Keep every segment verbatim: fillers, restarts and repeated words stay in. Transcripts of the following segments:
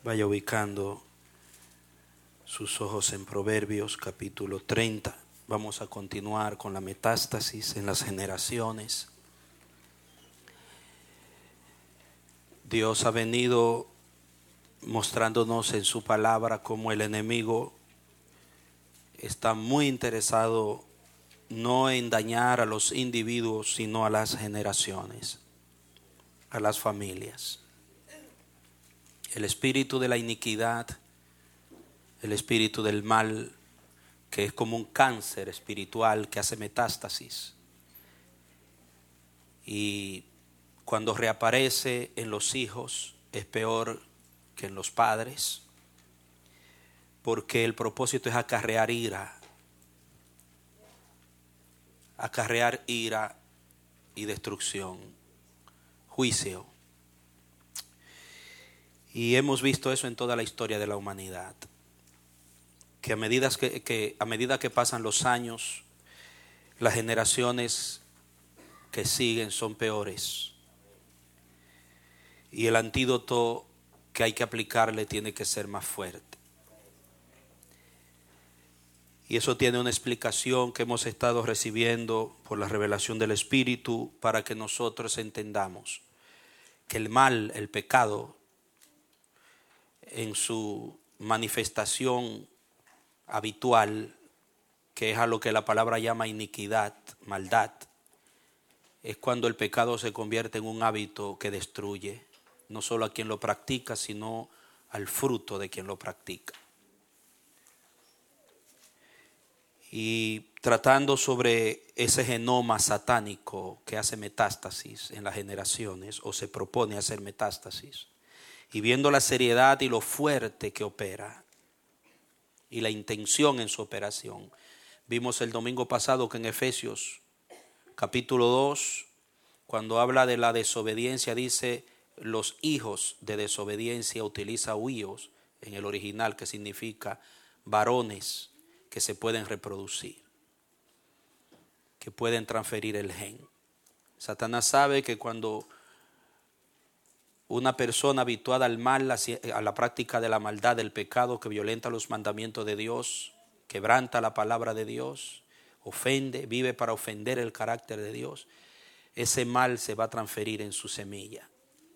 Vaya ubicando sus ojos en Proverbios capítulo treinta. Vamos a continuar con la metástasis en las generaciones. Dios ha venido mostrándonos en su palabra cómo el enemigo está muy interesado no en dañar a los individuos, sino a las generaciones, a las familias. El espíritu de la iniquidad, el espíritu del mal, que es como un cáncer espiritual que hace metástasis. Y cuando reaparece en los hijos es peor que en los padres, porque el propósito es acarrear ira, acarrear ira y destrucción, juicio. Y hemos visto eso en toda la historia de la humanidad, que a medida que, que, a medida que pasan los años, las generaciones que siguen son peores. Y el antídoto que hay que aplicarle tiene que ser más fuerte. Y eso tiene una explicación que hemos estado recibiendo por la revelación del Espíritu, para que nosotros entendamos que el mal, el pecado, en su manifestación habitual, que es a lo que la palabra llama iniquidad, maldad, es cuando el pecado se convierte en un hábito que destruye, no solo a quien lo practica, sino al fruto de quien lo practica. Y tratando sobre ese genoma satánico que hace metástasis en las generaciones, o se propone hacer metástasis, y viendo la seriedad y lo fuerte que opera y la intención en su operación, vimos el domingo pasado que en Efesios capítulo dos, cuando habla de la desobediencia, dice los hijos de desobediencia, utiliza huíos en el original, que significa varones que se pueden reproducir, que pueden transferir el gen. Satanás sabe que cuando una persona habituada al mal, a la práctica de la maldad, del pecado, que violenta los mandamientos de Dios, quebranta la palabra de Dios, ofende, vive para ofender el carácter de Dios, ese mal se va a transferir en su semilla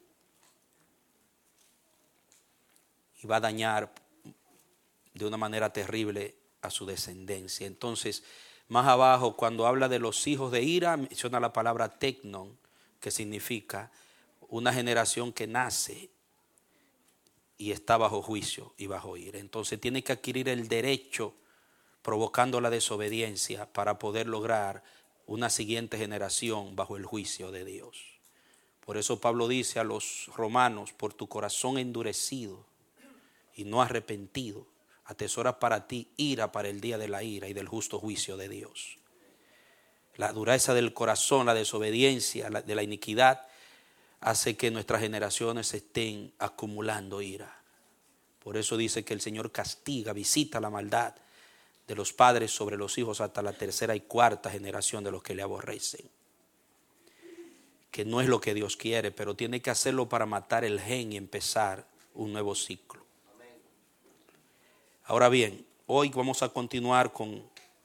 y va a dañar de una manera terrible a su descendencia. Entonces, más abajo, cuando habla de los hijos de ira, menciona la palabra tecnon, que significa una generación que nace y está bajo juicio y bajo ira. Entonces tiene que adquirir el derecho, provocando la desobediencia, para poder lograr una siguiente generación bajo el juicio de Dios. Por eso Pablo dice a los romanos: por tu corazón endurecido y no arrepentido, atesora para ti ira para el día de la ira y del justo juicio de Dios. La dureza del corazón, la desobediencia de la iniquidad, hace que nuestras generaciones estén acumulando ira. Por eso dice que el Señor castiga, visita la maldad de los padres sobre los hijos hasta la tercera y cuarta generación de los que le aborrecen. Que no es lo que Dios quiere, pero tiene que hacerlo para matar el gen y empezar un nuevo ciclo. Ahora bien, hoy vamos a continuar con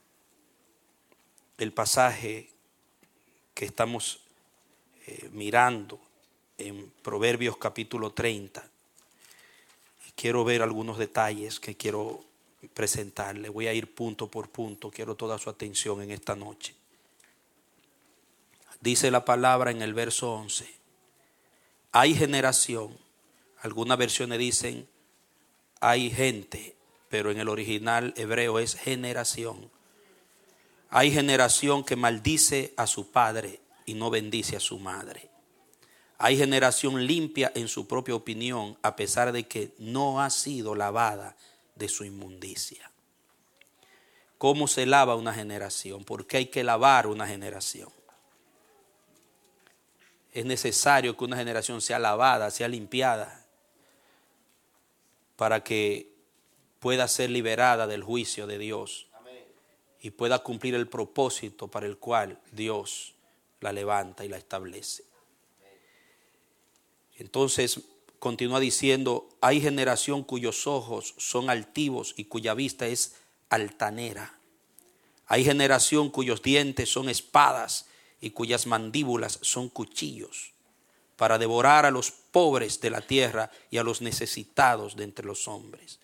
el pasaje que estamos eh, mirando en Proverbios capítulo treinta. Y quiero ver algunos detalles que quiero presentarle. Voy a ir punto por punto. Quiero toda su atención en esta noche. Dice la palabra en el verso once: hay generación. Algunas versiones dicen hay gente, pero en el original hebreo es generación. Hay generación que maldice a su padre y no bendice a su madre. Hay generación limpia en su propia opinión, a pesar de que no ha sido lavada de su inmundicia. ¿Cómo se lava una generación? ¿Por qué hay que lavar una generación? Es necesario que una generación sea lavada, sea limpiada, para que pueda ser liberada del juicio de Dios y pueda cumplir el propósito para el cual Dios la levanta y la establece. Entonces, continúa diciendo, hay generación cuyos ojos son altivos y cuya vista es altanera. Hay generación cuyos dientes son espadas y cuyas mandíbulas son cuchillos, para devorar a los pobres de la tierra y a los necesitados de entre los hombres.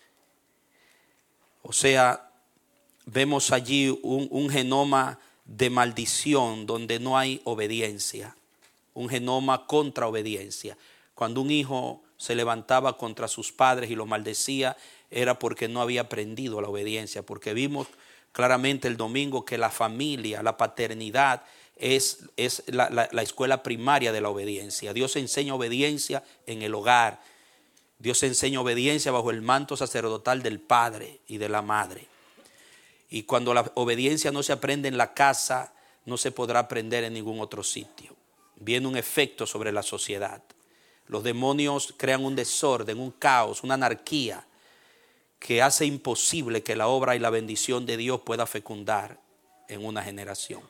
O sea, vemos allí un, un genoma de maldición donde no hay obediencia, un genoma contra obediencia. Cuando un hijo se levantaba contra sus padres y los maldecía, era porque no había aprendido la obediencia, porque vimos claramente el domingo que la familia, la paternidad es, es la, la, la escuela primaria de la obediencia. Dios enseña obediencia en el hogar. Dios enseña obediencia bajo el manto sacerdotal del padre y de la madre. Y cuando la obediencia no se aprende en la casa, no se podrá aprender en ningún otro sitio. Viene un efecto sobre la sociedad. Los demonios crean un desorden, un caos, una anarquía que hace imposible que la obra y la bendición de Dios pueda fecundar en una generación.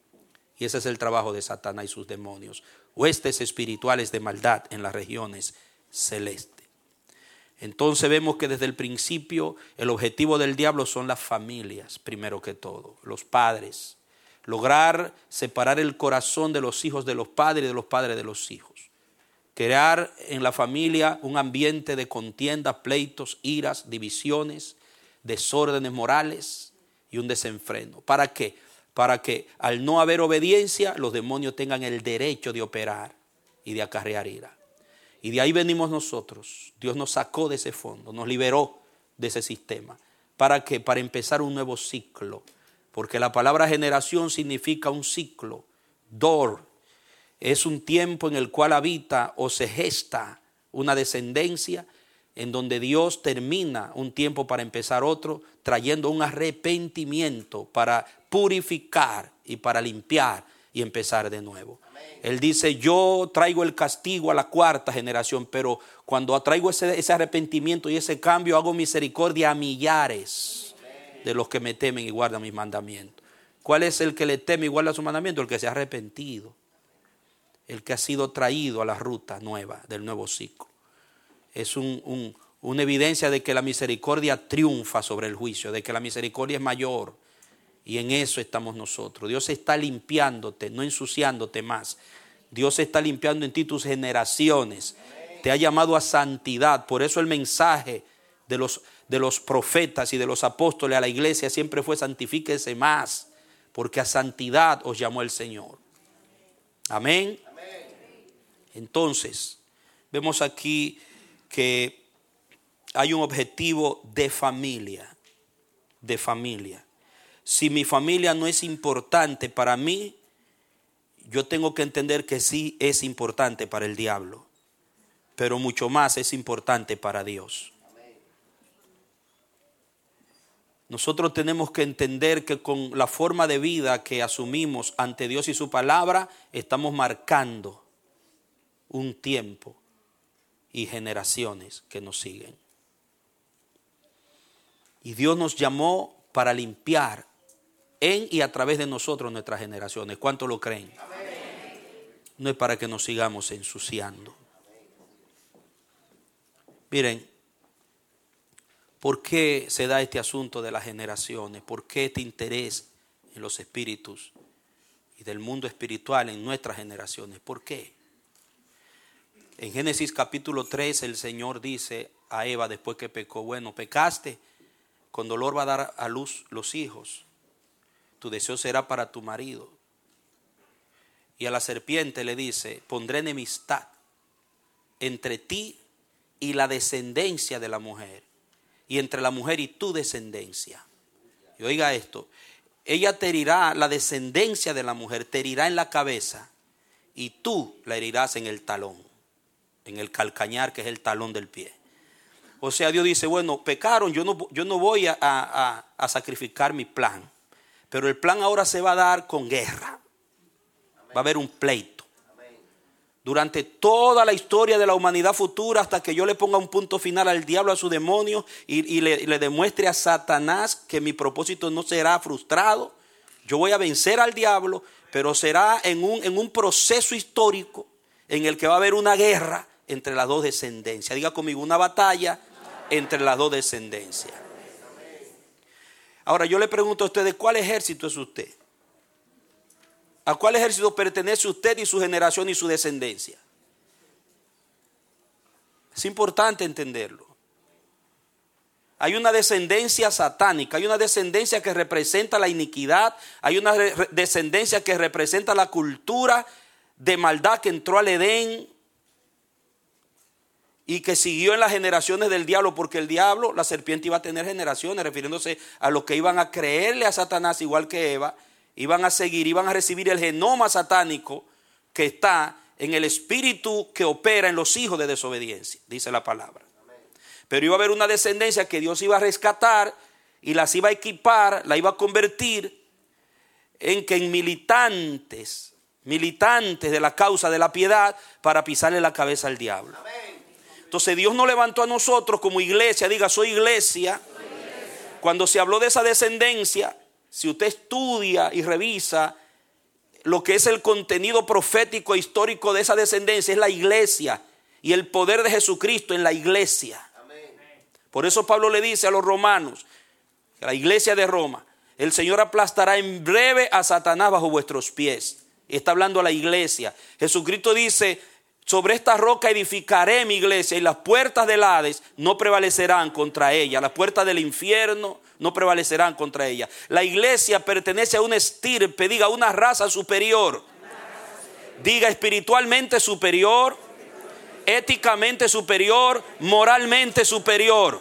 Y ese es el trabajo de Satanás y sus demonios. Huestes espirituales de maldad en las regiones celestes. Entonces vemos que desde el principio el objetivo del diablo son las familias, primero que todo, los padres. Lograr separar el corazón de los hijos de los padres y de los padres de los hijos. Crear en la familia un ambiente de contiendas, pleitos, iras, divisiones, desórdenes morales y un desenfreno. ¿Para qué? Para que al no haber obediencia, los demonios tengan el derecho de operar y de acarrear ira. Y de ahí venimos nosotros. Dios nos sacó de ese fondo, nos liberó de ese sistema. ¿Para qué? Para empezar un nuevo ciclo. Porque la palabra generación significa un ciclo. Dor. Es un tiempo en el cual habita o se gesta una descendencia en donde Dios termina un tiempo para empezar otro, trayendo un arrepentimiento para purificar y para limpiar y empezar de nuevo. Amén. Él dice, yo traigo el castigo a la cuarta generación, pero cuando traigo ese, ese arrepentimiento y ese cambio, hago misericordia a millares Amén. De los que me temen y guardan mis mandamientos. ¿Cuál es el que le teme y guarda sus mandamientos? El que se ha arrepentido. El que ha sido traído a la ruta nueva, del nuevo ciclo. Es un, un, una evidencia de que la misericordia triunfa sobre el juicio, de que la misericordia es mayor. Y en eso estamos nosotros. Dios está limpiándote, no ensuciándote más. Dios está limpiando en ti tus generaciones. Te ha llamado a santidad. Por eso el mensaje de los, de los profetas y de los apóstoles a la iglesia siempre fue santifíquese más, porque a santidad os llamó el Señor. Amén. Entonces, vemos aquí que hay un objetivo de familia, de familia. Si mi familia no es importante para mí, yo tengo que entender que sí es importante para el diablo, pero mucho más es importante para Dios. Nosotros tenemos que entender que con la forma de vida que asumimos ante Dios y su palabra, estamos marcando un tiempo y generaciones que nos siguen. Y Dios nos llamó para limpiar en y a través de nosotros nuestras generaciones. ¿Cuántos lo creen? Amén. No es para que nos sigamos ensuciando. Miren, ¿por qué se da este asunto de las generaciones? ¿Por qué este interés en los espíritus y del mundo espiritual en nuestras generaciones? ¿Por qué? En Génesis capítulo tres el Señor dice a Eva después que pecó, bueno, pecaste, con dolor va a dar a luz los hijos, tu deseo será para tu marido. Y a la serpiente le dice, pondré enemistad entre ti y la descendencia de la mujer, y entre la mujer y tu descendencia. Y oiga esto, ella te herirá, la descendencia de la mujer te herirá en la cabeza, y tú la herirás en el talón, en el calcañar, que es el talón del pie. O sea, Dios dice, bueno, pecaron, yo no, yo no voy a, a, a sacrificar mi plan, pero el plan ahora se va a dar con guerra. Va a haber un pleito. Durante toda la historia de la humanidad futura, hasta que yo le ponga un punto final al diablo, a su demonio, y, y, le, y le demuestre a Satanás que mi propósito no será frustrado. Yo voy a vencer al diablo, pero será en un, en un proceso histórico en el que va a haber una guerra entre las dos descendencias. Diga conmigo, una batalla entre las dos descendencias. Ahora yo le pregunto a ustedes, ¿cuál ejército es usted? ¿A cuál ejército pertenece usted y su generación y su descendencia? Es importante entenderlo. Hay una descendencia satánica, hay una descendencia que representa la iniquidad, hay una descendencia que representa la cultura de maldad que entró al Edén y que siguió en las generaciones del diablo, porque el diablo, la serpiente iba a tener generaciones, refiriéndose a los que iban a creerle a Satanás igual que Eva, iban a seguir, iban a recibir el genoma satánico que está en el espíritu que opera en los hijos de desobediencia, dice la palabra. Pero iba a haber una descendencia que Dios iba a rescatar y las iba a equipar, la iba a convertir en que en militantes, militantes de la causa de la piedad para pisarle la cabeza al diablo. Entonces Dios nos levantó a nosotros como iglesia, diga soy iglesia. Cuando se habló de esa descendencia, si usted estudia y revisa lo que es el contenido profético e histórico de esa descendencia, es la iglesia y el poder de Jesucristo en la iglesia. Por eso Pablo le dice a los romanos, a la iglesia de Roma, el Señor aplastará en breve a Satanás bajo vuestros pies. Y está hablando a la iglesia. Jesucristo dice, sobre esta roca edificaré mi iglesia y las puertas del Hades no prevalecerán contra ella. Las puertas del infierno no prevalecerán contra ella. La iglesia pertenece a una estirpe, diga una raza superior. Diga espiritualmente superior, éticamente superior, moralmente superior.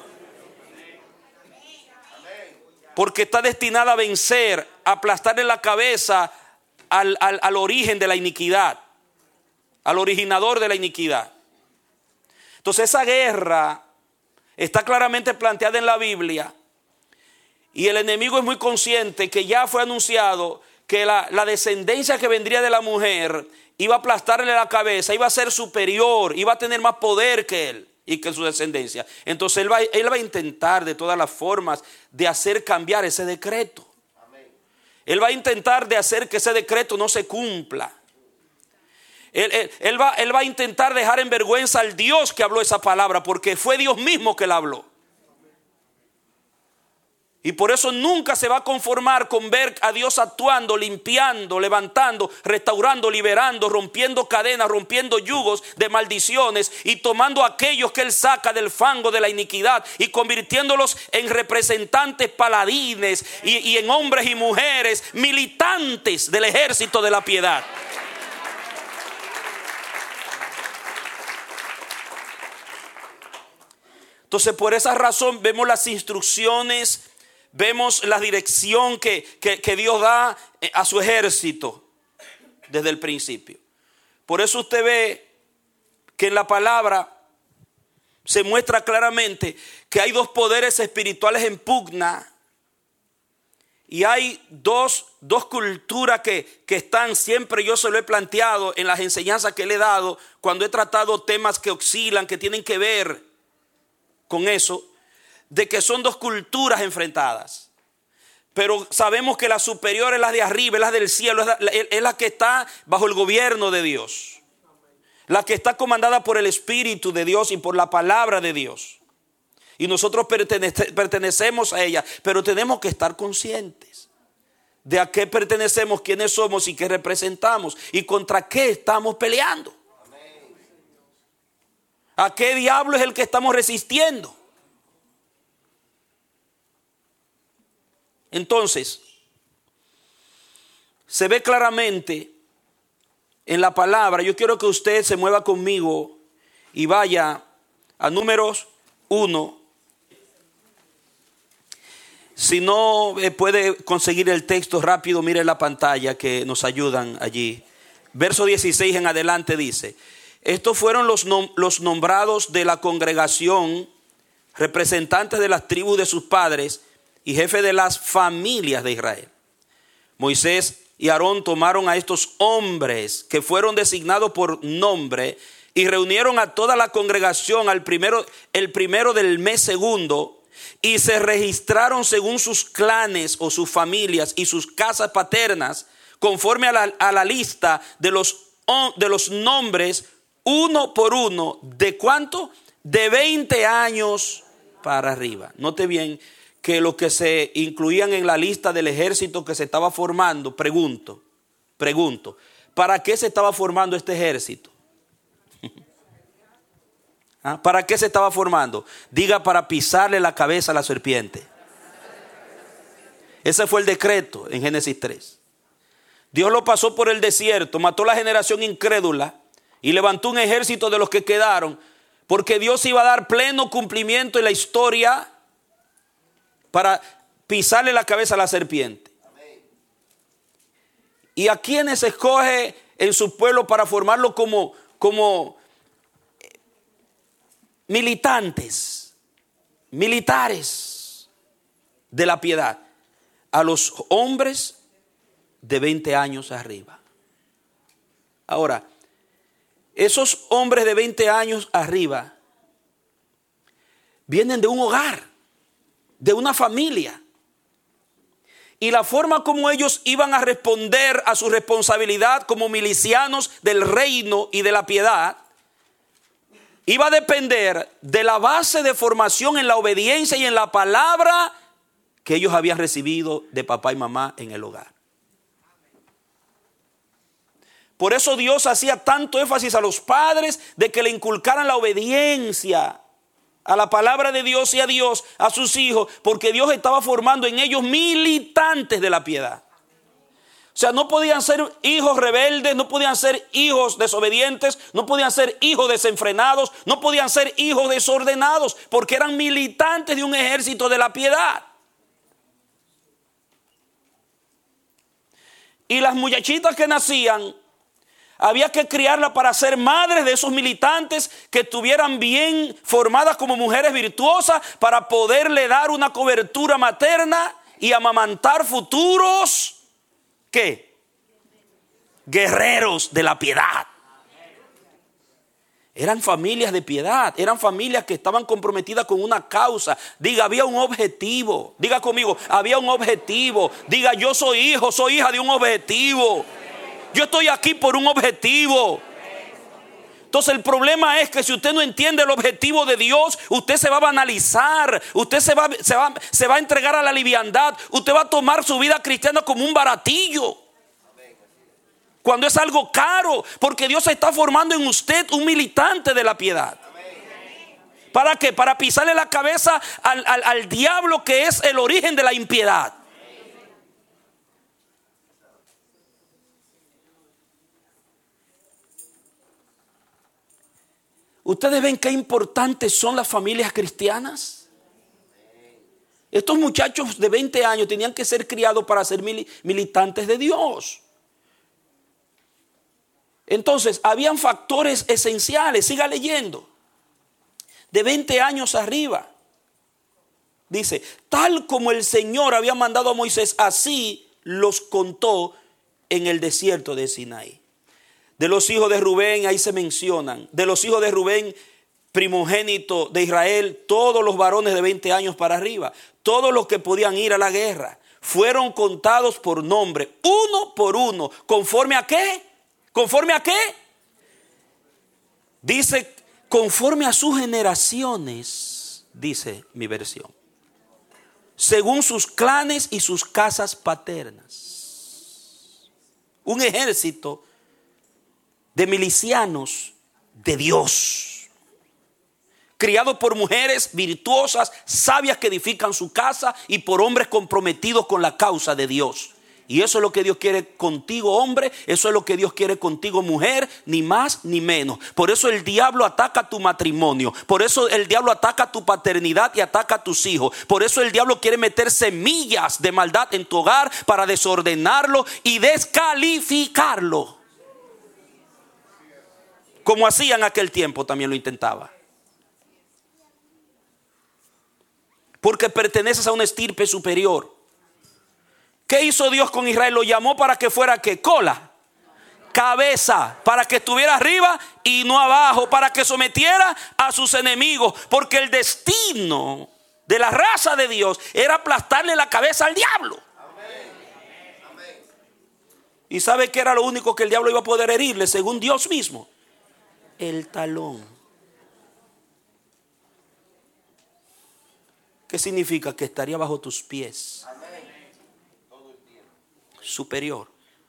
Porque está destinada a vencer, a aplastarle la cabeza al, al, al origen de la iniquidad, al originador de la iniquidad. Entonces esa guerra está claramente planteada en la Biblia y el enemigo es muy consciente que ya fue anunciado que la, la descendencia que vendría de la mujer iba a aplastarle la cabeza, iba a ser superior, iba a tener más poder que él y que su descendencia. Entonces él va, él va a intentar de todas las formas de hacer cambiar ese decreto. Amén. Él va a intentar de hacer que ese decreto no se cumpla. Él, él, él, va, él va a intentar dejar en vergüenza al Dios que habló esa palabra, porque fue Dios mismo que la habló. Y por eso nunca se va a conformar con ver a Dios actuando, limpiando, levantando, restaurando, liberando, rompiendo cadenas, rompiendo yugos de maldiciones y tomando a aquellos que Él saca del fango de la iniquidad y convirtiéndolos en representantes paladines y, y en hombres y mujeres militantes del ejército de la piedad. Entonces por esa razón vemos las instrucciones, vemos la dirección que, que, que Dios da a su ejército desde el principio. Por eso usted ve que en la palabra se muestra claramente que hay dos poderes espirituales en pugna. Y hay dos, dos culturas que, que están siempre, yo se lo he planteado en las enseñanzas que le he dado, cuando he tratado temas que oscilan, que tienen que ver con eso, de que son dos culturas enfrentadas. Pero sabemos que la superior es la de arriba, es la del cielo, es la, es la que está bajo el gobierno de Dios. La que está comandada por el Espíritu de Dios y por la palabra de Dios. Y nosotros pertenece, pertenecemos a ella, pero tenemos que estar conscientes de a qué pertenecemos, quiénes somos y qué representamos y contra qué estamos peleando. ¿A qué diablo es el que estamos resistiendo? Entonces, se ve claramente en la palabra. Yo quiero que usted se mueva conmigo y vaya a Números uno. Si no eh, puede conseguir el texto rápido, mire la pantalla que nos ayudan allí. Verso dieciséis en adelante dice: estos fueron los, nom- los nombrados de la congregación, representantes de las tribus de sus padres y jefe de las familias de Israel. Moisés y Aarón tomaron a estos hombres que fueron designados por nombre y reunieron a toda la congregación al primero, el primero del mes segundo, y se registraron según sus clanes o sus familias y sus casas paternas, conforme a la, a la lista de los, de los nombres uno por uno. ¿De cuánto? De veinte años para arriba. Note bien que los que se incluían en la lista del ejército que se estaba formando, pregunto, pregunto, ¿para qué se estaba formando este ejército? ¿Ah? ¿Para qué se estaba formando? Diga, para pisarle la cabeza a la serpiente. Ese fue el decreto en Génesis tres. Dios lo pasó por el desierto, mató la generación incrédula y levantó un ejército de los que quedaron, porque Dios iba a dar pleno cumplimiento en la historia para pisarle la cabeza a la serpiente. ¿Y a quienes escoge en su pueblo para formarlo como, como militantes, militares de la piedad? A los hombres de veinte años arriba. Ahora, esos hombres de veinte años arriba vienen de un hogar, de una familia. Y la forma como ellos iban a responder a su responsabilidad como milicianos del reino y de la piedad iba a depender de la base de formación en la obediencia y en la palabra que ellos habían recibido de papá y mamá en el hogar. Por eso Dios hacía tanto énfasis a los padres de que le inculcaran la obediencia a la palabra de Dios y a Dios, a sus hijos, porque Dios estaba formando en ellos militantes de la piedad. O sea, no podían ser hijos rebeldes, no podían ser hijos desobedientes, no podían ser hijos desenfrenados, no podían ser hijos desordenados, porque eran militantes de un ejército de la piedad. Y las muchachitas que nacían, había que criarlas para ser madres de esos militantes que estuvieran bien formadas como mujeres virtuosas para poderle dar una cobertura materna y amamantar futuros, ¿qué? Guerreros de la piedad. Eran familias de piedad, eran familias que estaban comprometidas con una causa. Diga, había un objetivo. Diga conmigo, había un objetivo. Diga, yo soy hijo, soy hija de un objetivo. Yo estoy aquí por un objetivo. Entonces el problema es que si usted no entiende el objetivo de Dios, usted se va a banalizar, usted se va, se va, se va a entregar a la liviandad, usted va a tomar su vida cristiana como un baratillo, cuando es algo caro, porque Dios está formando en usted un militante de la piedad. ¿Para qué? Para pisarle la cabeza al, al, al diablo, que es el origen de la impiedad. ¿Ustedes ven qué importantes son las familias cristianas? Estos muchachos de veinte años tenían que ser criados para ser mil, militantes de Dios. Entonces, habían factores esenciales. Siga leyendo. De veinte años arriba. Dice, tal como el Señor había mandado a Moisés, así los contó en el desierto de Sinaí. De los hijos de Rubén, ahí se mencionan. De los hijos de Rubén, primogénito de Israel, todos los varones de veinte años para arriba, todos los que podían ir a la guerra, fueron contados por nombre, uno por uno. ¿Conforme a qué? ¿Conforme a qué? Dice, conforme a sus generaciones, dice mi versión. Según sus clanes y sus casas paternas. Un ejército de milicianos de Dios, criados por mujeres virtuosas, sabias que edifican su casa, y por hombres comprometidos con la causa de Dios. Y eso es lo que Dios quiere contigo, hombre. Eso es lo que Dios quiere contigo, mujer. Ni más ni menos. Por eso el diablo ataca tu matrimonio. Por eso el diablo ataca tu paternidad y ataca a tus hijos. Por eso el diablo quiere meter semillas de maldad en tu hogar para desordenarlo y descalificarlo. Como hacía en aquel tiempo, también lo intentaba. Porque perteneces a una estirpe superior. ¿Qué hizo Dios con Israel? Lo llamó para que fuera ¿qué? Cola, cabeza, para que estuviera arriba y no abajo, para que sometiera a sus enemigos. Porque el destino de la raza de Dios era aplastarle la cabeza al diablo. Amén. ¿Y sabe qué era lo único que el diablo iba a poder herirle según Dios mismo? el talón. ¿Qué significa? Que estaría bajo tus pies. Superior.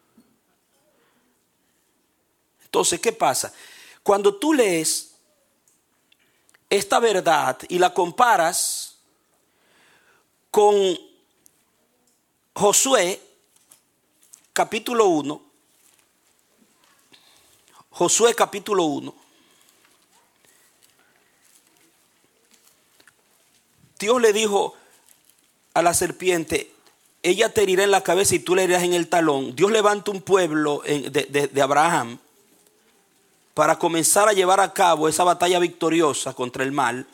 Entonces, ¿qué pasa? Cuando tú lees esta verdad y la comparas con Josué, capítulo uno, Josué capítulo uno, Dios le dijo a la serpiente, ella te herirá en la cabeza y tú le herirás en el talón. Dios levanta un pueblo de, de, de Abraham para comenzar a llevar a cabo esa batalla victoriosa contra el mal.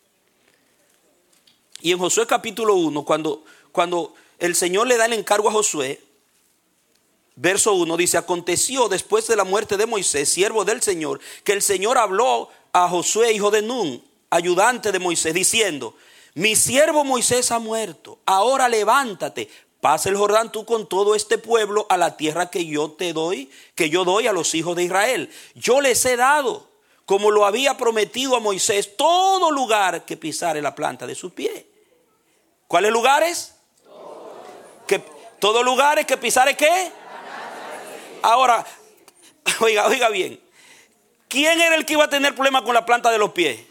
Y en Josué capítulo uno, cuando, cuando el Señor le da el encargo a Josué, verso uno dice, aconteció después de la muerte de Moisés, siervo del Señor, que el Señor habló a Josué, hijo de Nun, ayudante de Moisés, diciendo, mi siervo Moisés ha muerto, ahora levántate, pasa el Jordán tú con todo este pueblo a la tierra que yo te doy, que yo doy a los hijos de Israel. Yo les he dado, como lo había prometido a Moisés, todo lugar que pisare la planta de sus pies. ¿Cuáles lugares? Todo. Que, todos lugares que pisare ¿qué? Ahora, oiga, oiga bien, ¿quién era el que iba a tener problemas con la planta de los pies?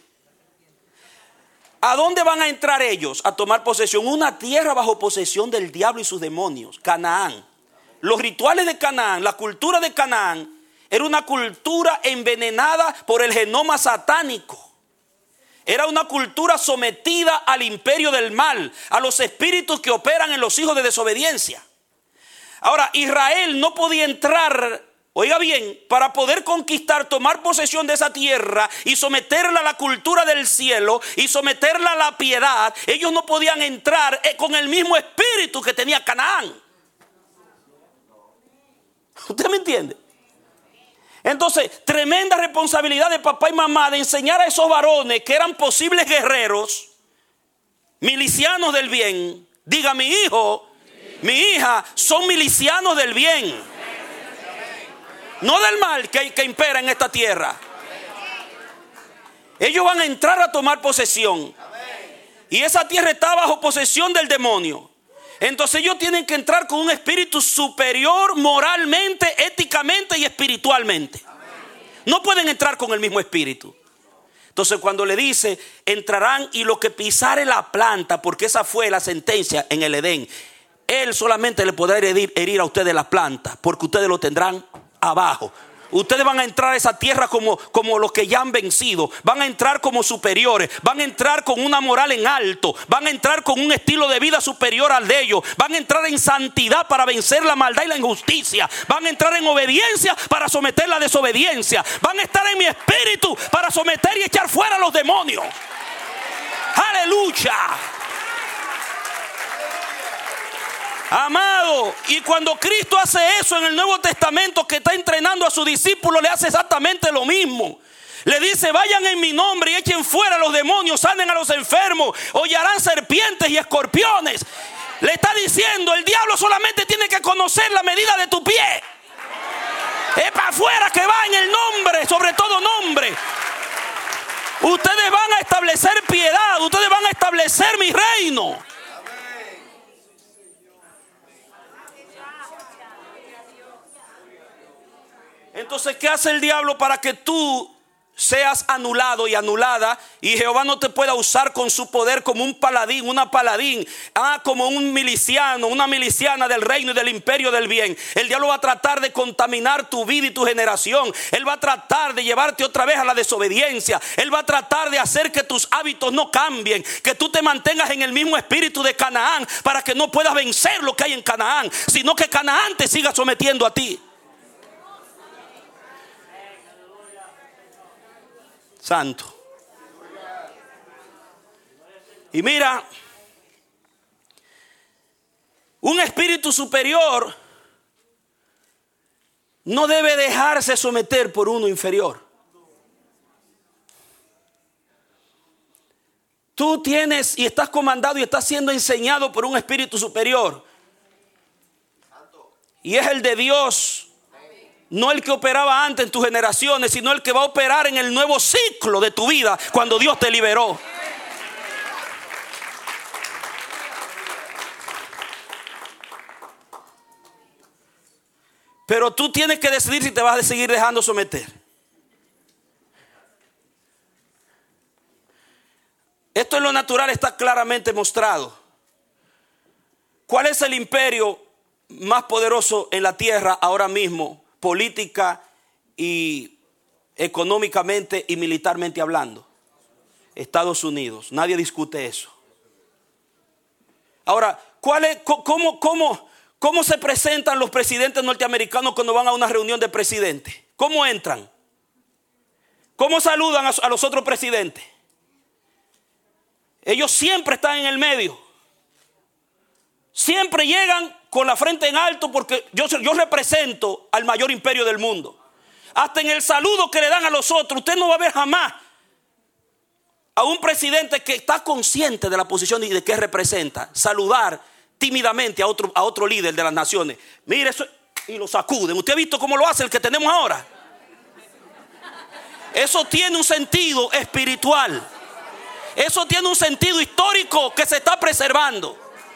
¿A dónde van a entrar ellos? A tomar posesión. Una tierra bajo posesión del diablo y sus demonios. Canaán. Los rituales de Canaán, la cultura de Canaán, era una cultura envenenada por el genoma satánico. Era una cultura sometida al imperio del mal, a los espíritus que operan en los hijos de desobediencia. Ahora, Israel no podía entrar, oiga bien, para poder conquistar, tomar posesión de esa tierra y someterla a la cultura del cielo y someterla a la piedad. Ellos no podían entrar con el mismo espíritu que tenía Canaán. ¿Usted me entiende? Entonces, tremenda responsabilidad de papá y mamá de enseñar a esos varones que eran posibles guerreros, milicianos del bien. Diga, mi hijo, mi hija son milicianos del bien. No del mal que, que impera en esta tierra. Ellos van a entrar a tomar posesión. Y esa tierra está bajo posesión del demonio. Entonces ellos tienen que entrar con un espíritu superior moralmente, éticamente y espiritualmente. No pueden entrar con el mismo espíritu. Entonces cuando le dice, entrarán y lo que pisare la planta, porque esa fue la sentencia en el Edén, él solamente le podrá herir, herir a ustedes la planta, porque ustedes lo tendrán abajo. Ustedes van a entrar a esa tierra como, como los que ya han vencido. Van a entrar como superiores. Van a entrar con una moral en alto. Van a entrar con un estilo de vida superior al de ellos. Van a entrar en santidad para vencer la maldad y la injusticia. Van a entrar en obediencia para someter la desobediencia. Van a estar en mi espíritu para someter y echar fuera a los demonios. ¡Aleluya! Amado, y cuando Cristo hace eso en el Nuevo Testamento, que está entrenando a sus discípulos, le hace exactamente lo mismo. Le dice, vayan en mi nombre y echen fuera a los demonios, sanen a los enfermos, hollarán serpientes y escorpiones. Le está diciendo, el diablo solamente tiene que conocer la medida de tu pie. Es para afuera que va en el nombre, sobre todo nombre. Ustedes van a establecer piedad, ustedes van a establecer mi reino. Entonces, ¿qué hace el diablo para que tú seas anulado y anulada y Jehová no te pueda usar con su poder como un paladín, una paladín, ah, como un miliciano, una miliciana del reino y del imperio del bien? El diablo va a tratar de contaminar tu vida y tu generación. Él va a tratar de llevarte otra vez a la desobediencia. Él va a tratar de hacer que tus hábitos no cambien, que tú te mantengas en el mismo espíritu de Canaán, para que no puedas vencer lo que hay en Canaán, sino que Canaán te siga sometiendo a ti. Santo. Y mira, un espíritu superior no debe dejarse someter por uno inferior. Tú tienes y estás comandado y estás siendo enseñado por un espíritu superior. Y es el de Dios. No el que operaba antes en tus generaciones, sino el que va a operar en el nuevo ciclo de tu vida cuando Dios te liberó. Pero tú tienes que decidir si te vas a seguir dejando someter. Esto en lo natural está claramente mostrado. ¿Cuál es el imperio más poderoso en la tierra ahora mismo, política y económicamente y militarmente hablando? Estados Unidos. Nadie discute eso. Ahora, ¿cuál es, cómo, cómo, cómo se presentan los presidentes norteamericanos cuando van a una reunión de presidentes? ¿Cómo entran? ¿Cómo saludan a, a los otros presidentes? Ellos siempre están en el medio. Siempre llegan con la frente en alto porque yo, yo represento al mayor imperio del mundo. Hasta en el saludo que le dan a los otros, usted no va a ver jamás a un presidente que está consciente de la posición y de qué representa, saludar tímidamente a otro, a otro líder de las naciones. Mire eso, y lo sacuden. ¿Usted ha visto cómo lo hace el que tenemos ahora? Eso tiene un sentido espiritual. Eso tiene un sentido histórico que se está preservando.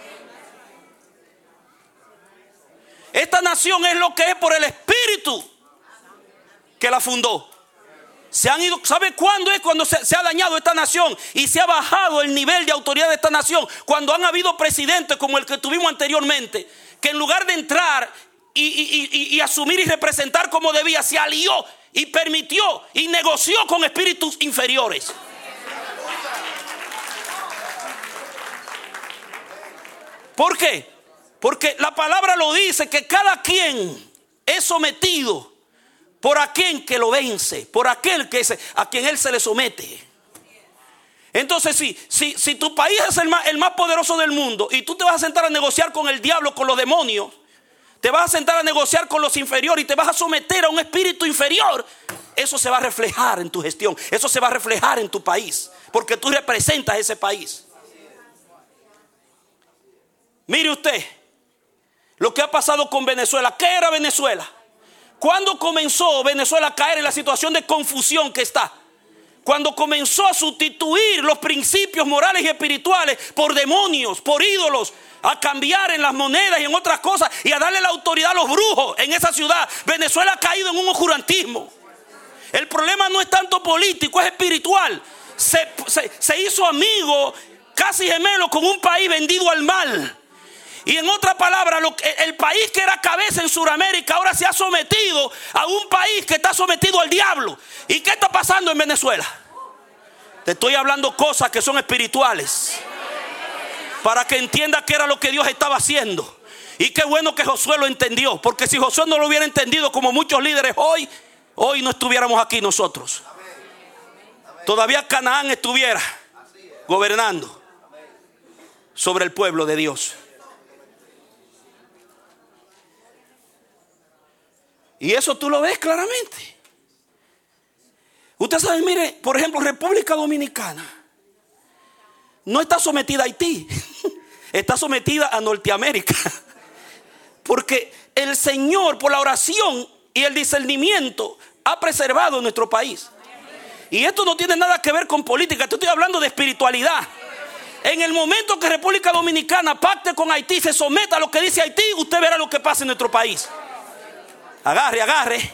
Esta nación es lo que es por el espíritu que la fundó. Se han ido, ¿sabe cuándo es cuando se, se ha dañado esta nación y se ha bajado el nivel de autoridad de esta nación? Cuando han habido presidentes como el que tuvimos anteriormente, que en lugar de entrar y, y, y, y asumir y representar como debía, se alió y permitió y negoció con espíritus inferiores. ¿Por qué? Porque la palabra lo dice, que cada quien es sometido por aquel que lo vence, por aquel que se, a quien él se le somete. Entonces, si, si, si tu país es el más, el más poderoso del mundo y tú te vas a sentar a negociar con el diablo, con los demonios, te vas a sentar a negociar con los inferiores y te vas a someter a un espíritu inferior, eso se va a reflejar en tu gestión, eso se va a reflejar en tu país, porque tú representas ese país. Mire usted lo que ha pasado con Venezuela. ¿Qué era Venezuela? ¿Cuándo comenzó Venezuela a caer en la situación de confusión que está? Cuando comenzó a sustituir los principios morales y espirituales por demonios, por ídolos, a cambiar en las monedas y en otras cosas y a darle la autoridad a los brujos en esa ciudad. Venezuela ha caído en un oscurantismo. El problema no es tanto político, es espiritual. Se, se, se hizo amigo, casi gemelo, con un país vendido al mal. Y en otra palabra, lo, el país que era cabeza en Sudamérica ahora se ha sometido a un país que está sometido al diablo. ¿Y qué está pasando en Venezuela? Te estoy hablando cosas que son espirituales, para que entienda qué era lo que Dios estaba haciendo. Y qué bueno que Josué lo entendió, porque si Josué no lo hubiera entendido, como muchos líderes hoy, hoy no estuviéramos aquí nosotros. Todavía Canaán estuviera gobernando sobre el pueblo de Dios. Y eso tú lo ves claramente. Usted sabe, mire, por ejemplo, República Dominicana no está sometida a Haití, está sometida a Norteamérica. Porque el Señor, por la oración y el discernimiento, ha preservado nuestro país. Y esto no tiene nada que ver con política, te estoy hablando de espiritualidad. En el momento que República Dominicana pacte con Haití, se someta a lo que dice Haití, usted verá lo que pasa en nuestro país. Agarre, agarre.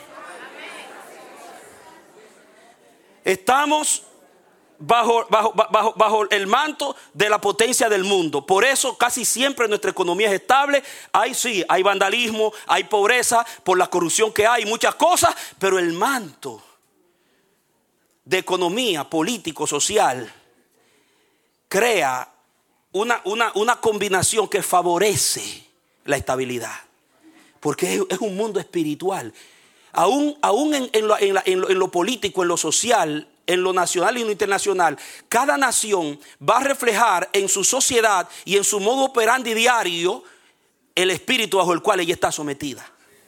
Estamos bajo, bajo, bajo, bajo el manto de la potencia del mundo. Por eso casi siempre nuestra economía es estable. Hay sí, hay vandalismo, hay pobreza por la corrupción que hay, muchas cosas. Pero el manto de economía, político, social, crea una, una, una combinación que favorece la estabilidad. Porque es, es un mundo espiritual. Aún, aún en, en, lo, en, la, en, lo, en lo político, en lo social, en lo nacional y en lo internacional, cada nación va a reflejar en su sociedad y en su modo operandi diario el espíritu bajo el cual ella está sometida.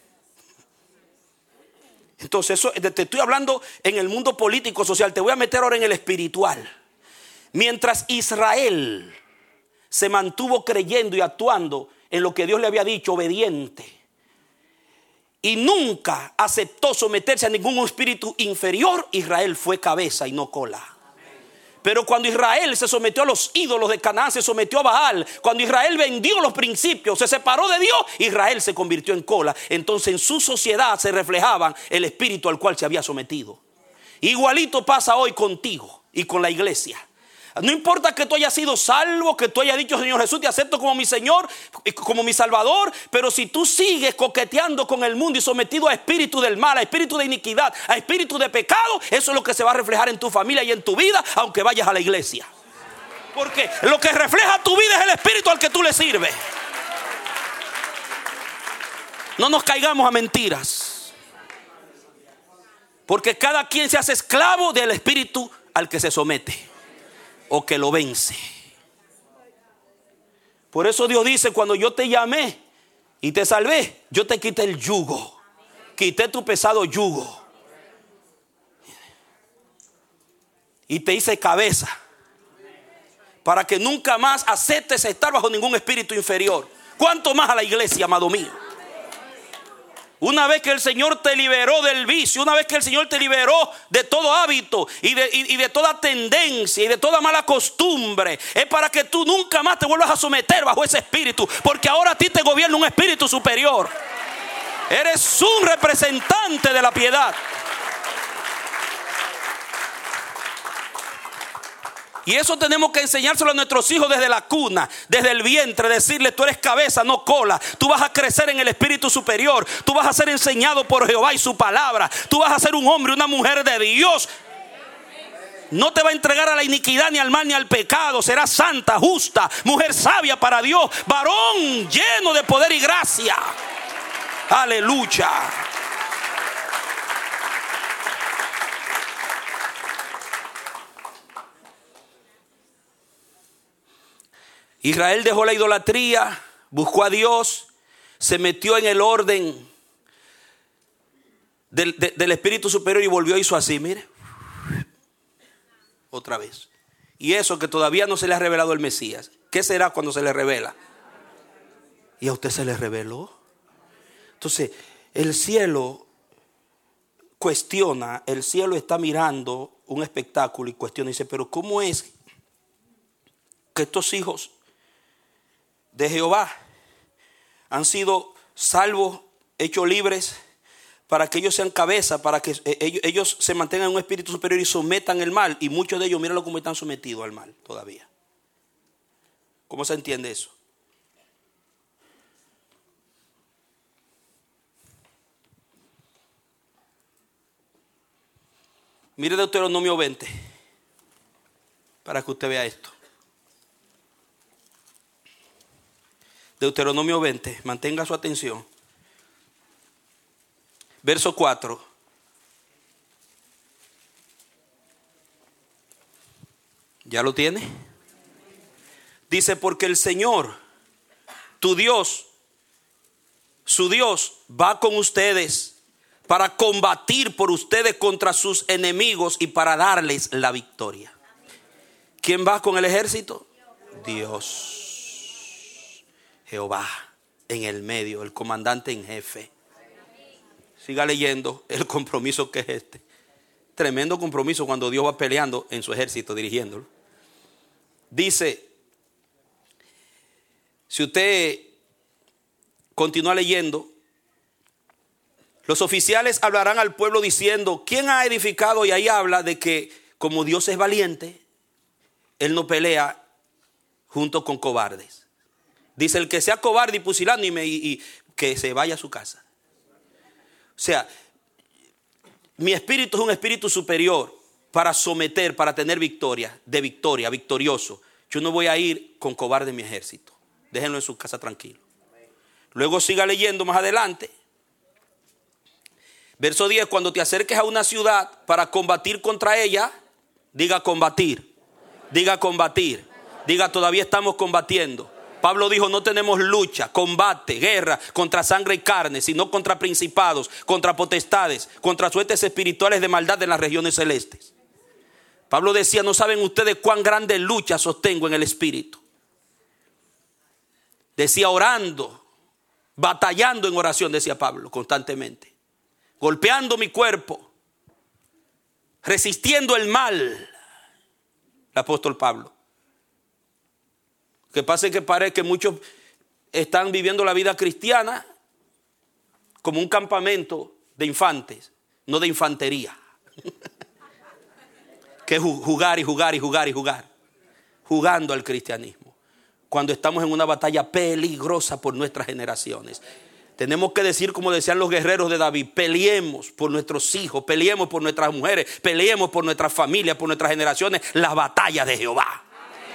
Entonces, eso, te estoy hablando en el mundo político, social. Te voy a meter ahora en el espiritual. Mientras Israel se mantuvo creyendo y actuando en lo que Dios le había dicho, obediente, y nunca aceptó someterse a ningún espíritu inferior, Israel fue cabeza y no cola. Pero cuando Israel se sometió a los ídolos de Canaán, se sometió a Baal, cuando Israel vendió los principios, se separó de Dios, Israel se convirtió en cola. Entonces en su sociedad se reflejaban el espíritu al cual se había sometido. Igualito pasa hoy contigo y con la iglesia. No importa que tú hayas sido salvo, que tú hayas dicho: Señor Jesús, te acepto como mi Señor, como mi Salvador. Pero si tú sigues coqueteando con el mundo y sometido a espíritu del mal, a espíritu de iniquidad, a espíritu de pecado, eso es lo que se va a reflejar en tu familia y en tu vida, aunque vayas a la iglesia. Porque lo que refleja tu vida es el espíritu al que tú le sirves. No nos caigamos a mentiras, porque cada quien se hace esclavo del espíritu al que se somete o que lo vence. Por eso Dios dice: cuando yo te llamé y te salvé, yo te quité el yugo, quité tu pesado yugo y te hice cabeza, para que nunca más aceptes estar bajo ningún espíritu inferior. ¿Cuánto más a la iglesia, amado mío? Una vez que el Señor te liberó del vicio, una vez que el Señor te liberó de todo hábito y de, y, y de toda tendencia y de toda mala costumbre, es para que tú nunca más te vuelvas a someter bajo ese espíritu, porque ahora a ti te gobierna un espíritu superior. Eres un representante de la piedad. Y eso tenemos que enseñárselo a nuestros hijos desde la cuna, desde el vientre, decirle: tú eres cabeza, no cola. Tú vas a crecer en el espíritu superior. Tú vas a ser enseñado por Jehová y su palabra. Tú vas a ser un hombre, una mujer de Dios. No te va a entregar a la iniquidad, ni al mal, ni al pecado. Serás santa, justa, mujer sabia para Dios, varón lleno de poder y gracia. Aleluya. Israel dejó la idolatría, buscó a Dios, se metió en el orden del, de, del espíritu superior y volvió, hizo así, mire, otra vez. Y eso que todavía no se le ha revelado el Mesías. ¿Qué será cuando se le revela? Y a usted se le reveló. Entonces el cielo cuestiona, el cielo está mirando un espectáculo y cuestiona y dice: pero ¿cómo es que estos hijos de Jehová han sido salvos, hechos libres, para que ellos sean cabeza, para que ellos, ellos se mantengan en un espíritu superior y sometan el mal? Y muchos de ellos, míralo cómo están sometidos al mal todavía. ¿Cómo se entiende eso? Mire Deuteronomio veinte, para que usted vea esto. Deuteronomio veinte, mantenga su atención. Verso cuatro. ¿Ya lo tiene? Dice: porque el Señor, tu Dios, su Dios, va con ustedes para combatir por ustedes contra sus enemigos y para darles la victoria. ¿Quién va con el ejército? Dios. Jehová en el medio, el comandante en jefe. Siga leyendo el compromiso que es este. Tremendo compromiso cuando Dios va peleando en su ejército, dirigiéndolo. Dice, si usted continúa leyendo, los oficiales hablarán al pueblo diciendo: ¿quién ha edificado? Y ahí habla de que como Dios es valiente, Él no pelea junto con cobardes. Dice: el que sea cobarde y pusilánime, y, y que se vaya a su casa. O sea, mi espíritu es un espíritu superior para someter, para tener victoria, de victoria, victorioso. Yo no voy a ir con cobarde en mi ejército. Déjenlo en su casa tranquilo. Luego siga leyendo más adelante. Verso diez: cuando te acerques a una ciudad para combatir contra ella, diga combatir, diga combatir, diga todavía estamos combatiendo. Pablo dijo: no tenemos lucha, combate, guerra contra sangre y carne, sino contra principados, contra potestades, contra huestes espirituales de maldad en las regiones celestes. Pablo decía: no saben ustedes cuán grande lucha sostengo en el espíritu. Decía: orando batallando en oración, decía Pablo, constantemente, golpeando mi cuerpo, resistiendo el mal, el apóstol Pablo. Lo que pasa es que parece que muchos están viviendo la vida cristiana como un campamento de infantes, no de infantería. Que es jugar y jugar y jugar y jugar, jugando al cristianismo, cuando estamos en una batalla peligrosa por nuestras generaciones. Tenemos que decir, como decían los guerreros de David, peleemos por nuestros hijos, peleemos por nuestras mujeres, peleemos por nuestras familias, por nuestras generaciones, la batalla de Jehová.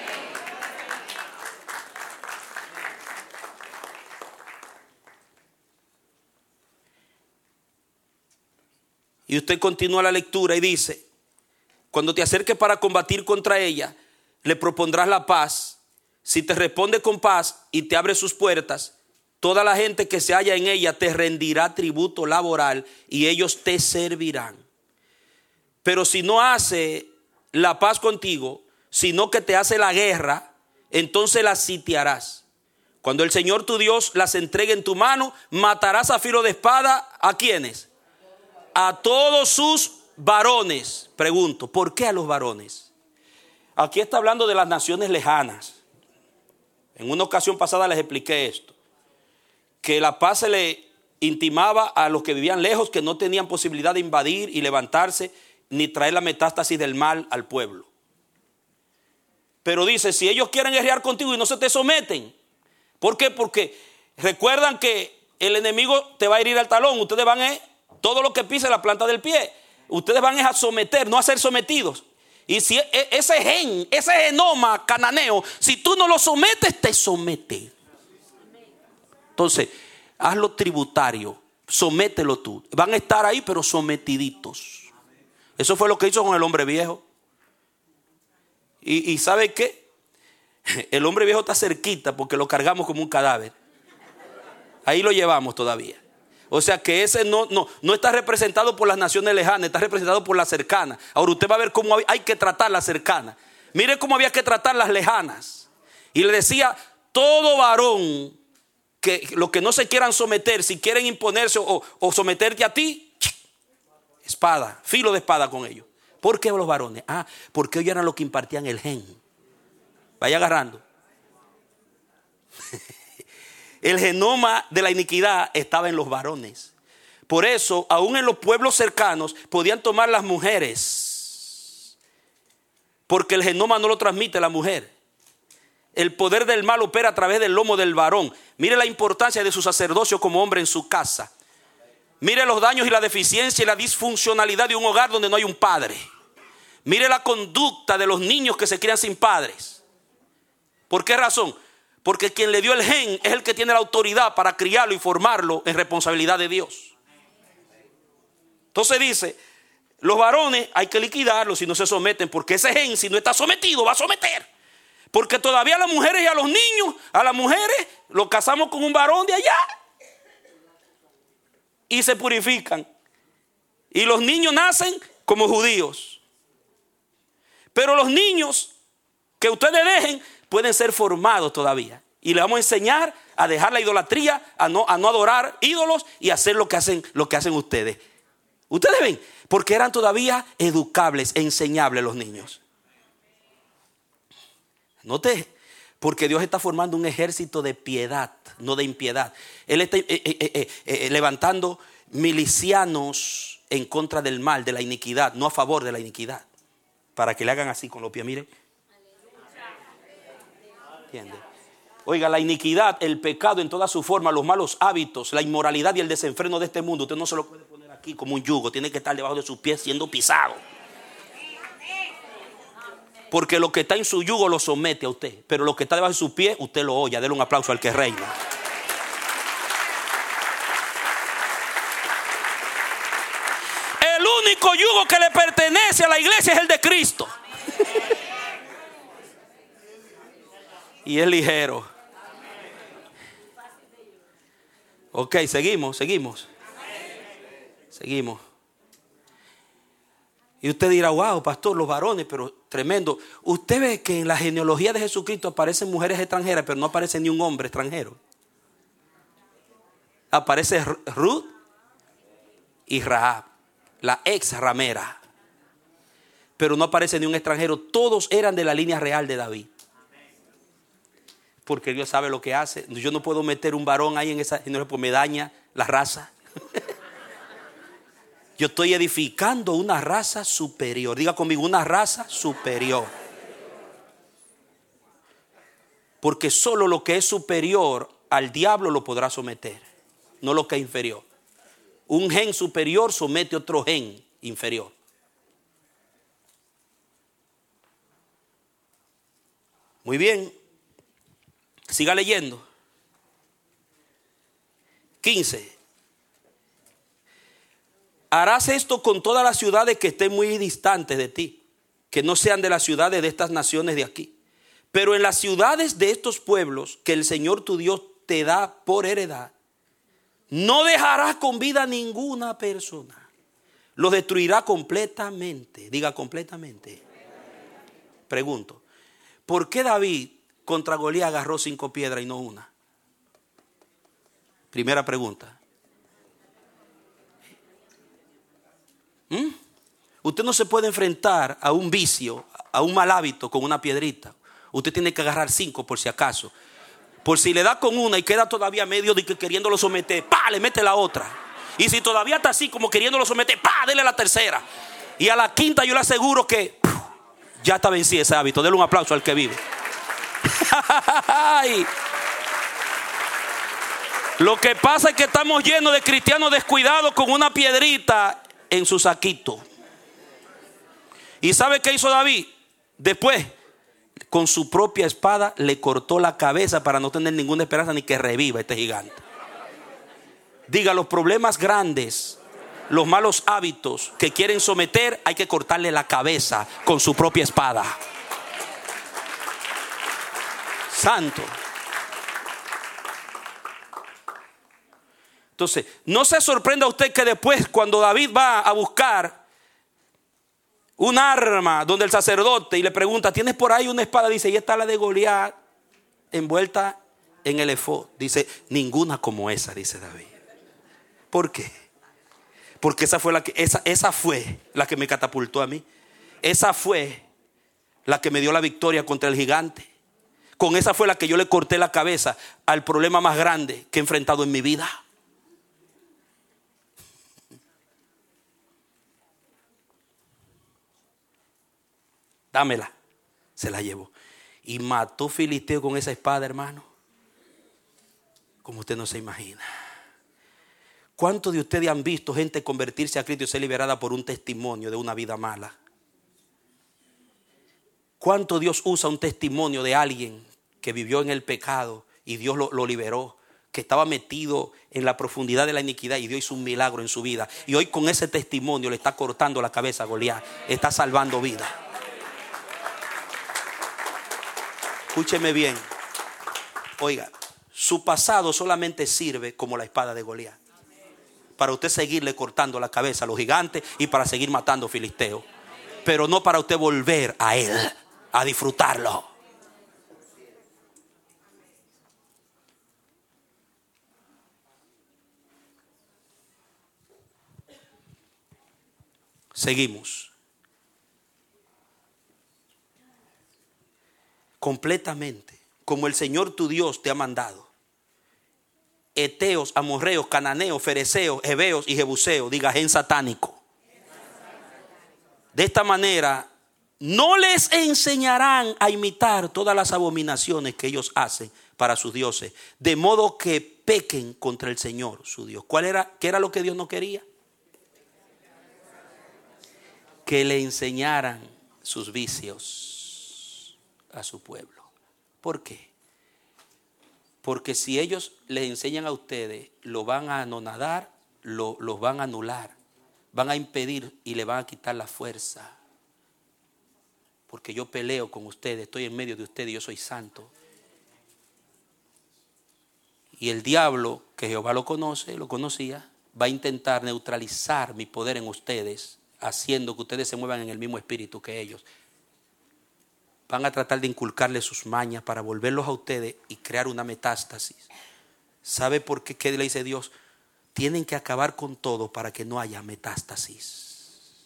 Y usted continúa la lectura y dice: cuando te acerques para combatir contra ella, le propondrás la paz. Si te responde con paz y te abre sus puertas, toda la gente que se halla en ella te rendirá tributo laboral y ellos te servirán. Pero si no hace la paz contigo, sino que te hace la guerra, entonces la sitiarás. Cuando el Señor tu Dios las entregue en tu mano, matarás a filo de espada ¿a quiénes? A todos sus varones. Pregunto, ¿por qué a los varones? Aquí está hablando de las naciones lejanas. En una ocasión pasada les expliqué esto, que la paz se le intimaba a los que vivían lejos, que no tenían posibilidad de invadir y levantarse, ni traer la metástasis del mal al pueblo. Pero dice, si ellos quieren guerrear contigo y no se te someten, ¿por qué? Porque recuerdan que el enemigo te va a herir al talón. Ustedes van a, todo lo que pise la planta del pie, ustedes van a someter, no a ser sometidos. Y si ese gen, ese genoma cananeo, si tú no lo sometes, te somete. Entonces, hazlo tributario, somételo tú. Van a estar ahí, pero sometiditos. Eso fue lo que hizo con el hombre viejo. Y, y ¿sabe qué? El hombre viejo está cerquita porque lo cargamos como un cadáver. Ahí lo llevamos todavía. O sea que ese no, no, no está representado por las naciones lejanas, está representado por las cercanas. Ahora usted va a ver cómo hay que tratar las cercanas. Mire cómo había que tratar las lejanas. Y le decía, todo varón, que los que no se quieran someter, si quieren imponerse o, o someterte a ti, espada, filo de espada con ellos. ¿Por qué los varones? Ah, porque ellos eran los que impartían el gen. Vaya agarrando. El genoma de la iniquidad estaba en los varones. Por eso, aún en los pueblos cercanos, podían tomar las mujeres. Porque el genoma no lo transmite la mujer. El poder del mal opera a través del lomo del varón. Mire la importancia de su sacerdocio como hombre en su casa. Mire los daños y la deficiencia y la disfuncionalidad de un hogar donde no hay un padre. Mire la conducta de los niños que se crían sin padres. ¿Por qué razón? Porque quien le dio el gen es el que tiene la autoridad para criarlo y formarlo en responsabilidad de Dios. Entonces dice, los varones hay que liquidarlos si no se someten, porque ese gen, si no está sometido, va a someter. Porque todavía a las mujeres y a los niños, a las mujeres los casamos con un varón de allá y se purifican. Y los niños nacen como judíos. Pero los niños que ustedes dejen pueden ser formados todavía. Y les vamos a enseñar a dejar la idolatría, a no, a no adorar ídolos y hacer lo que hacen, lo que hacen ustedes. Ustedes ven, porque eran todavía educables, enseñables los niños. Note, porque Dios está formando un ejército de piedad, no de impiedad. Él está eh, eh, eh, eh, levantando milicianos en contra del mal, de la iniquidad, no a favor de la iniquidad. Para que le hagan así con los pies, miren. ¿Entiende? Oiga, la iniquidad, el pecado en toda su forma, los malos hábitos, la inmoralidad y el desenfreno de este mundo, usted no se lo puede poner aquí como un yugo, tiene que estar debajo de sus pies siendo pisado. Porque lo que está en su yugo lo somete a usted, pero lo que está debajo de sus pies, usted lo oye. Dele un aplauso al que reina. El único yugo que le pertenece a la iglesia es el de Cristo. Y es ligero. Ok, seguimos, seguimos. Seguimos. Y usted dirá, wow, pastor, los varones, pero tremendo. Usted ve que en la genealogía de Jesucristo aparecen mujeres extranjeras, pero no aparece ni un hombre extranjero. aparece Ruth y Rahab, la ex ramera. Pero no aparece ni un extranjero. Todos eran de la línea real de David. Porque Dios sabe lo que hace. Yo no puedo meter un varón ahí en esa, pues me daña la raza. Yo estoy edificando una raza superior. Diga conmigo, una raza superior. Porque solo lo que es superior al diablo lo podrá someter, no lo que es inferior. Un gen superior somete a otro gen inferior. Muy bien. Siga leyendo. quince. Harás esto con todas las ciudades que estén muy distantes de ti, que no sean de las ciudades de estas naciones de aquí. Pero en las ciudades de estos pueblos que el Señor tu Dios te da por heredad, no dejarás con vida ninguna persona. Los destruirá completamente. Diga completamente. Pregunto, ¿por qué David contra Goliat agarró cinco piedras y no una? Primera pregunta. ¿Mm? Usted no se puede enfrentar a un vicio, a un mal hábito con una piedrita. Usted tiene que agarrar cinco por si acaso. Por si le da con una y queda todavía medio de que queriéndolo someter, ¡pa! Le mete la otra. Y si todavía está así como queriéndolo someter, ¡pa! Dele la tercera. Y a la quinta yo le aseguro que ¡puf! Ya está vencido ese hábito. Dele un aplauso al que vive. Lo que pasa es que estamos llenos de cristianos descuidados con una piedrita en su saquito. ¿Y sabe qué hizo David? Después, con su propia espada le cortó la cabeza para no tener ninguna esperanza ni que reviva este gigante. Diga, los problemas grandes, los malos hábitos que quieren someter, hay que cortarle la cabeza con su propia espada. Santo. Entonces, no se sorprenda usted que después, cuando David va a buscar un arma donde el sacerdote y le pregunta, ¿tienes por ahí una espada? Dice, y está la de Goliat envuelta en el efod. Dice, ninguna como esa, dice David. ¿Por qué? Porque esa fue la que esa, esa fue la que me catapultó a mí. Esa fue la que me dio la victoria contra el gigante. Con esa fue la que yo le corté la cabeza al problema más grande que he enfrentado en mi vida. Dámela. Se la llevó. Y mató Filisteo con esa espada, hermano. Como usted no se imagina. ¿Cuántos de ustedes han visto gente convertirse a Cristo y ser liberada por un testimonio de una vida mala? ¿Cuánto Dios usa un testimonio de alguien que vivió en el pecado y Dios lo, lo liberó? Que estaba metido en la profundidad de la iniquidad y Dios hizo un milagro en su vida. Y hoy con ese testimonio le está cortando la cabeza a Goliat. Está salvando vida. Escúcheme bien. Oiga, su pasado solamente sirve como la espada de Goliat. Para usted seguirle cortando la cabeza a los gigantes y para seguir matando filisteos. Pero no para usted volver a él, a disfrutarlo. Seguimos. Completamente, como el Señor tu Dios te ha mandado. Eteos, amorreos, cananeos, fereceos, heveos y jebuseos, diga gen satánico. De esta manera no les enseñarán a imitar todas las abominaciones que ellos hacen para sus dioses, de modo que pequen contra el Señor su Dios. ¿Cuál era, qué era lo que Dios no quería? Que le enseñaran sus vicios a su pueblo. ¿Por qué? Porque si ellos les enseñan a ustedes, lo van a anonadar, lo, los van a anular, van a impedir y le van a quitar la fuerza. Porque yo peleo con ustedes, estoy en medio de ustedes y yo soy santo. Y el diablo, que Jehová lo conoce, lo conocía, va a intentar neutralizar mi poder en ustedes, haciendo que ustedes se muevan en el mismo espíritu que ellos. Van a tratar de inculcarles sus mañas para volverlos a ustedes y crear una metástasis. ¿Sabe por qué? ¿Qué le dice Dios? Tienen que acabar con todo para que no haya metástasis.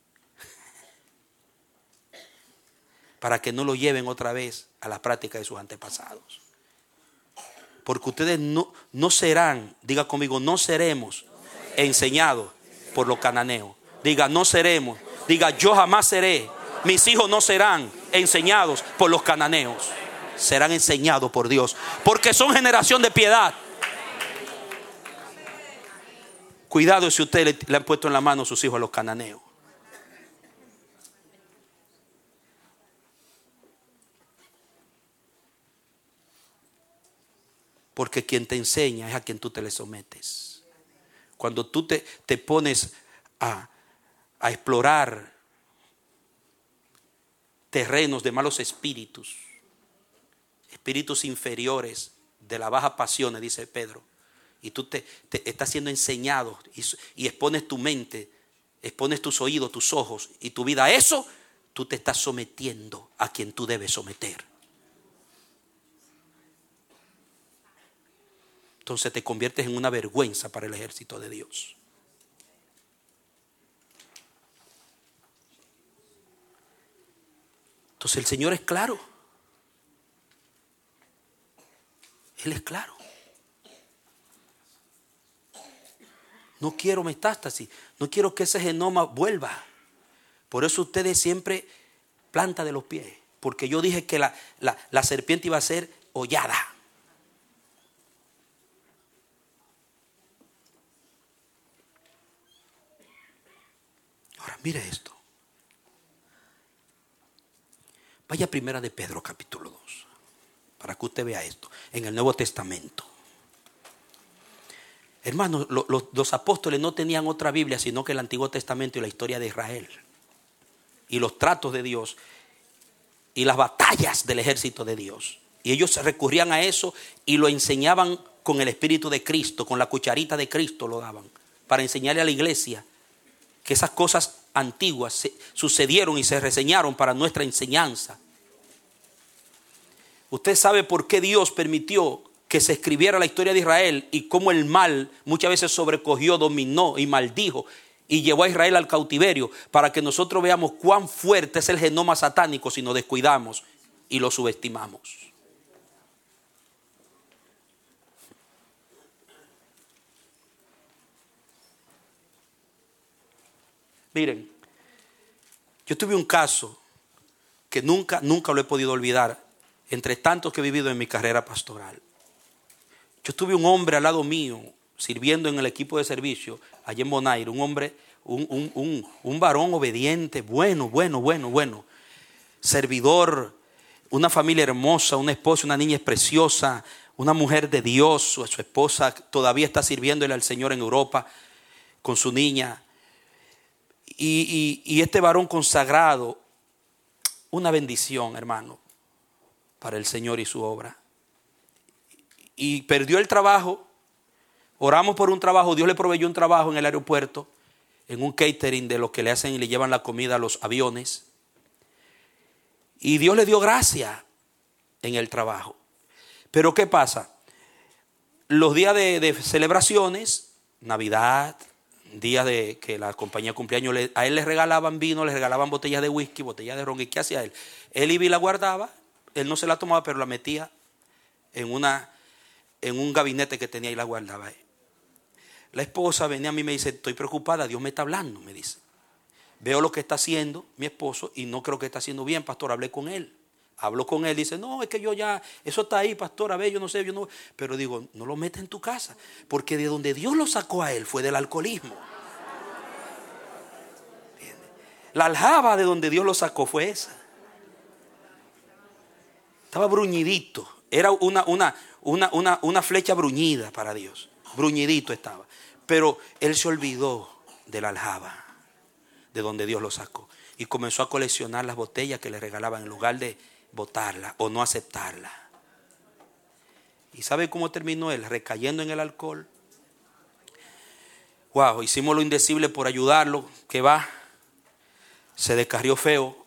Para que no lo lleven otra vez a la práctica de sus antepasados. Porque ustedes no, no serán, diga conmigo, no seremos enseñados por los cananeos. Diga, no seremos. Diga, yo jamás seré. Mis hijos no serán enseñados por los cananeos. Serán enseñados por Dios. Porque son generación de piedad. Cuidado si ustedes le, le han puesto en la mano a sus hijos a los cananeos. Porque quien te enseña es a quien tú te le sometes. Cuando tú te, te pones a, a explorar terrenos de malos espíritus, espíritus inferiores de las bajas pasiones, dice Pedro, y tú te, te estás siendo enseñado y, y expones tu mente, expones tus oídos, tus ojos y tu vida a eso, tú te estás sometiendo a quien tú debes someter. Entonces te conviertes en una vergüenza para el ejército de Dios. Entonces el Señor es claro. Él es claro. No quiero metástasis. No quiero que ese genoma vuelva. Por eso ustedes siempre planta de los pies. Porque yo dije que la, la, la serpiente iba a ser hollada. Ahora mire esto. Vaya a Primera de Pedro capítulo dos. Para que usted vea esto. En el Nuevo Testamento. Hermanos, los, los, los apóstoles no tenían otra Biblia sino que el Antiguo Testamento y la historia de Israel. Y los tratos de Dios. Y las batallas del ejército de Dios. Y ellos recurrían a eso y lo enseñaban con el Espíritu de Cristo, con la cucharita de Cristo lo daban. Para enseñarle a la iglesia que esas cosas antiguas se sucedieron y se reseñaron para nuestra enseñanza. Usted sabe por qué Dios permitió que se escribiera la historia de Israel y cómo el mal muchas veces sobrecogió, dominó y maldijo y llevó a Israel al cautiverio, para que nosotros veamos cuán fuerte es el genoma satánico si nos descuidamos y lo subestimamos. Miren, yo tuve un caso que nunca, nunca lo he podido olvidar, entre tantos que he vivido en mi carrera pastoral. Yo tuve un hombre al lado mío, sirviendo en el equipo de servicio, allá en Bonaire, un hombre, un, un, un, un varón obediente, bueno, bueno, bueno, bueno, servidor, una familia hermosa, una esposa, una niña preciosa, una mujer de Dios, su, su esposa todavía está sirviéndole al Señor en Europa con su niña. Y, y, y este varón consagrado, una bendición, hermano, para el Señor y su obra. Y perdió el trabajo. Oramos por un trabajo. Dios le proveyó un trabajo en el aeropuerto, en un catering de los que le hacen y le llevan la comida a los aviones. Y Dios le dio gracia en el trabajo. Pero ¿qué pasa? Los días de, de celebraciones, Navidad, días de que la compañía de cumpleaños, le, a él le regalaban vino, le regalaban botellas de whisky, botellas de ron. ¿Y qué hacía él? Él iba y la guardaba. Él no se la tomaba, pero la metía en, una, en un gabinete que tenía y la guardaba. La esposa venía a mí y me dice, estoy preocupada, Dios me está hablando, me dice. Veo lo que está haciendo mi esposo y no creo que está haciendo bien, pastor, hablé con él. Hablo con él, dice, no, es que yo ya, eso está ahí, pastor, a ver, yo no sé, yo no. Pero digo, no lo metas en tu casa, porque de donde Dios lo sacó a él fue del alcoholismo. ¿Entiendes? La aljaba de donde Dios lo sacó fue esa. Estaba bruñidito, era una, una, una, una, una flecha bruñida para Dios, bruñidito estaba. Pero él se olvidó de la aljaba, de donde Dios lo sacó. Y comenzó a coleccionar las botellas que le regalaban en lugar de botarla o no aceptarla. ¿Y sabe cómo terminó él? Recayendo en el alcohol. Wow, hicimos lo indecible por ayudarlo, que va, se descarrió feo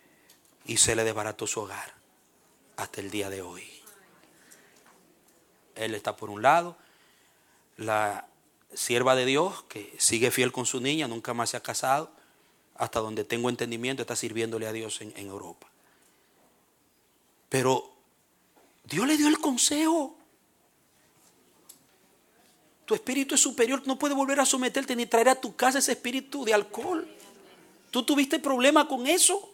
y se le desbarató su hogar hasta el día de hoy. Él está por un lado. La sierva de Dios que sigue fiel con su niña, nunca más se ha casado, hasta donde tengo entendimiento está sirviéndole a Dios en, en Europa. Pero Dios le dio el consejo. Tu espíritu es superior, no puede volver a someterte ni traer a tu casa ese espíritu de alcohol. ¿Tú tuviste problema con eso?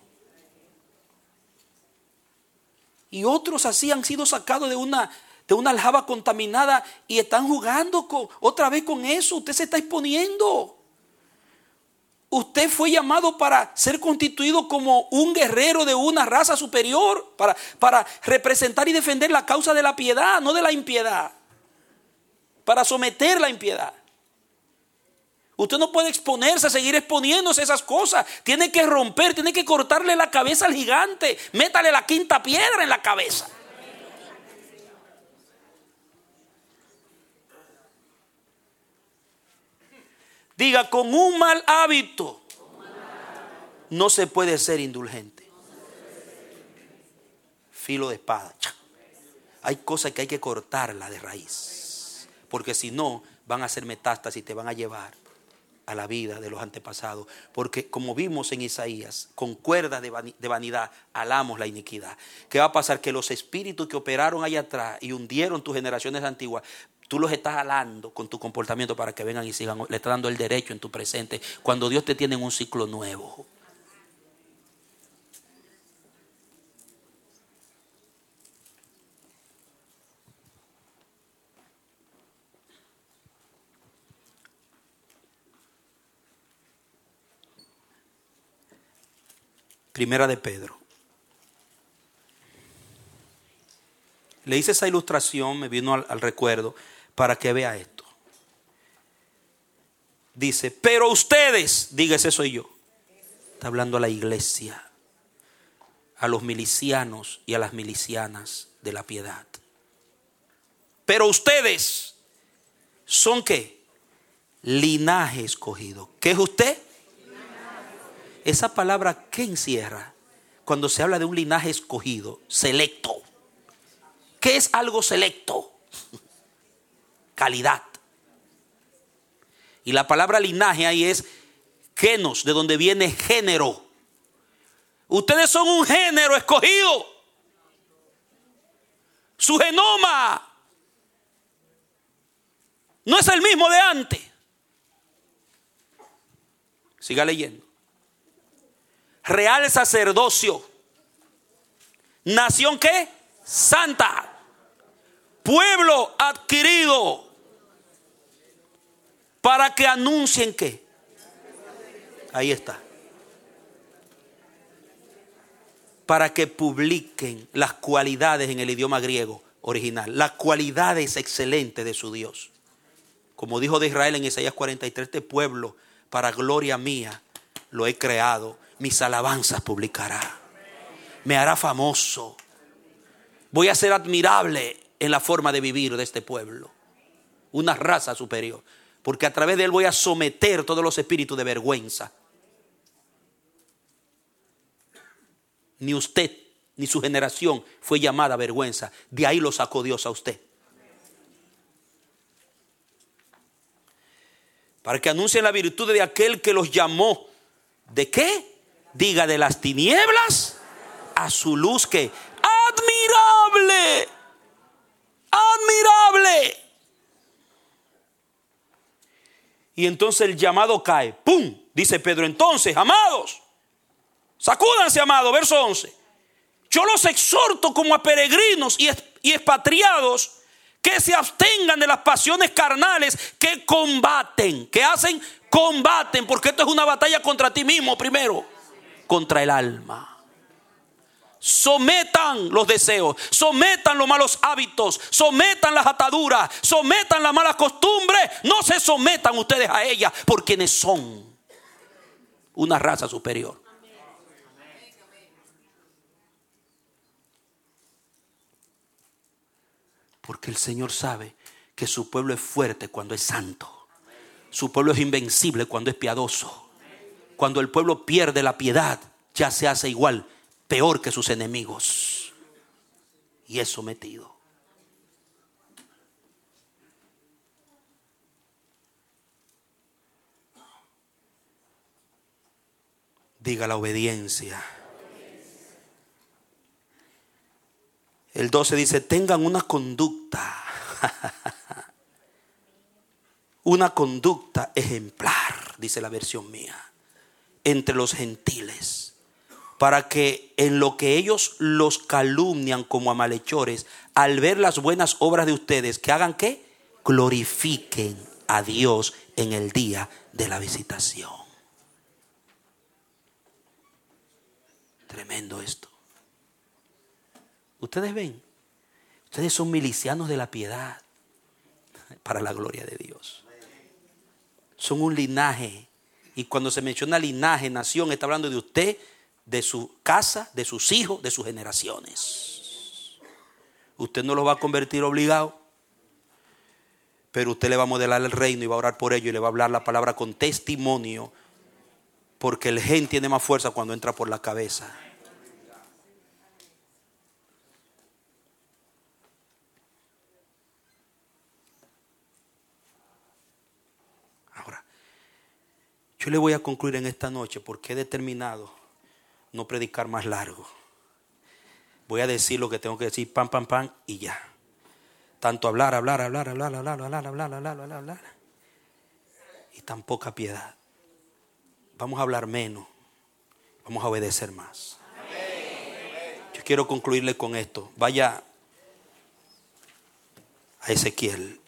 Y otros así han sido sacados de una, de una aljaba contaminada y están jugando con, otra vez con eso. Usted se está exponiendo. Usted fue llamado para ser constituido como un guerrero de una raza superior, para, para representar y defender la causa de la piedad, no de la impiedad, para someter la impiedad. Usted no puede exponerse a seguir exponiéndose a esas cosas. Tiene que romper, tiene que cortarle la cabeza al gigante. Métale la quinta piedra en la cabeza. Diga, con un mal hábito no se puede ser indulgente. Filo de espada. Hay cosas que hay que cortarla de raíz, porque si no van a hacer metástasis y te van a llevar a la vida de los antepasados. Porque como vimos en Isaías, con cuerdas de vanidad alamos la iniquidad. ¿Qué va a pasar? Que los espíritus que operaron allá atrás y hundieron tus generaciones antiguas, tú los estás jalando con tu comportamiento para que vengan y sigan. Le estás dando el derecho en tu presente, cuando Dios te tiene en un ciclo nuevo. Primera de Pedro. Le hice esa ilustración, me vino al, al recuerdo para que vea esto. Dice, pero ustedes, diga, ese soy yo. Está hablando a la iglesia, a los milicianos y a las milicianas de la piedad. Pero ustedes son ¿qué? Linaje escogido. ¿Qué es usted? Esa palabra, ¿qué encierra? Cuando se habla de un linaje escogido, selecto. ¿Qué es algo selecto? Calidad. Y la palabra linaje ahí es genos, de donde viene género. Ustedes son un género escogido. Su genoma no es el mismo de antes. Siga leyendo. Real sacerdocio. Nación ¿qué? Santa. Pueblo adquirido. Para que anuncien ¿qué? Ahí está. Para que publiquen las cualidades en el idioma griego original. Las cualidades excelentes de su Dios. Como dijo de Israel en Isaías cuarenta y tres, este pueblo para gloria mía lo he creado. Mis alabanzas publicará. Me hará famoso. Voy a ser admirable en la forma de vivir de este pueblo. Una raza superior. Porque a través de él voy a someter todos los espíritus de vergüenza. Ni usted, ni su generación fue llamada a vergüenza. De ahí lo sacó Dios a usted. Para que anuncien la virtud de aquel que los llamó. ¿De qué? Diga, de las tinieblas a su luz que admirable, admirable. Y entonces el llamado cae. ¡Pum! Dice Pedro, entonces, amados, sacúdanse, amados, verso once. Yo los exhorto como a peregrinos y expatriados que se abstengan de las pasiones carnales que combaten. ¿Qué hacen? Combaten, porque esto es una batalla contra ti mismo primero. Contra el alma. Sometan los deseos, sometan los malos hábitos, sometan las ataduras, sometan las malas costumbres. No se sometan ustedes a ellas, por quienes son una raza superior. Porque el Señor sabe que su pueblo es fuerte cuando es santo. Su pueblo es invencible cuando es piadoso. Cuando el pueblo pierde la piedad, ya se hace igual, peor que sus enemigos. Y es sometido. Diga la obediencia. El doce dice, tengan una conducta, una conducta ejemplar, dice la versión mía, entre los gentiles, para que en lo que ellos los calumnian como a malhechores, al ver las buenas obras de ustedes, que hagan ¿qué? Glorifiquen a Dios en el día de la visitación. Tremendo esto. Ustedes ven, ustedes son milicianos de la piedad para la gloria de Dios. Son un linaje. Y cuando se menciona linaje, nación, está hablando de usted, de su casa, de sus hijos, de sus generaciones. Usted no los va a convertir obligado, pero usted le va a modelar el reino y va a orar por ellos y le va a hablar la palabra con testimonio, porque el gen tiene más fuerza cuando entra por la cabeza. Yo le voy a concluir en esta noche porque he determinado no predicar más largo. Voy a decir lo que tengo que decir, pam, pam, pam, y ya. Tanto hablar, hablar, hablar, hablar, hablar, hablar, hablar, hablar, hablar, hablar. Y tan poca piedad. Vamos a hablar menos. Vamos a obedecer más. Yo quiero concluirle con esto. Vaya a Ezequiel.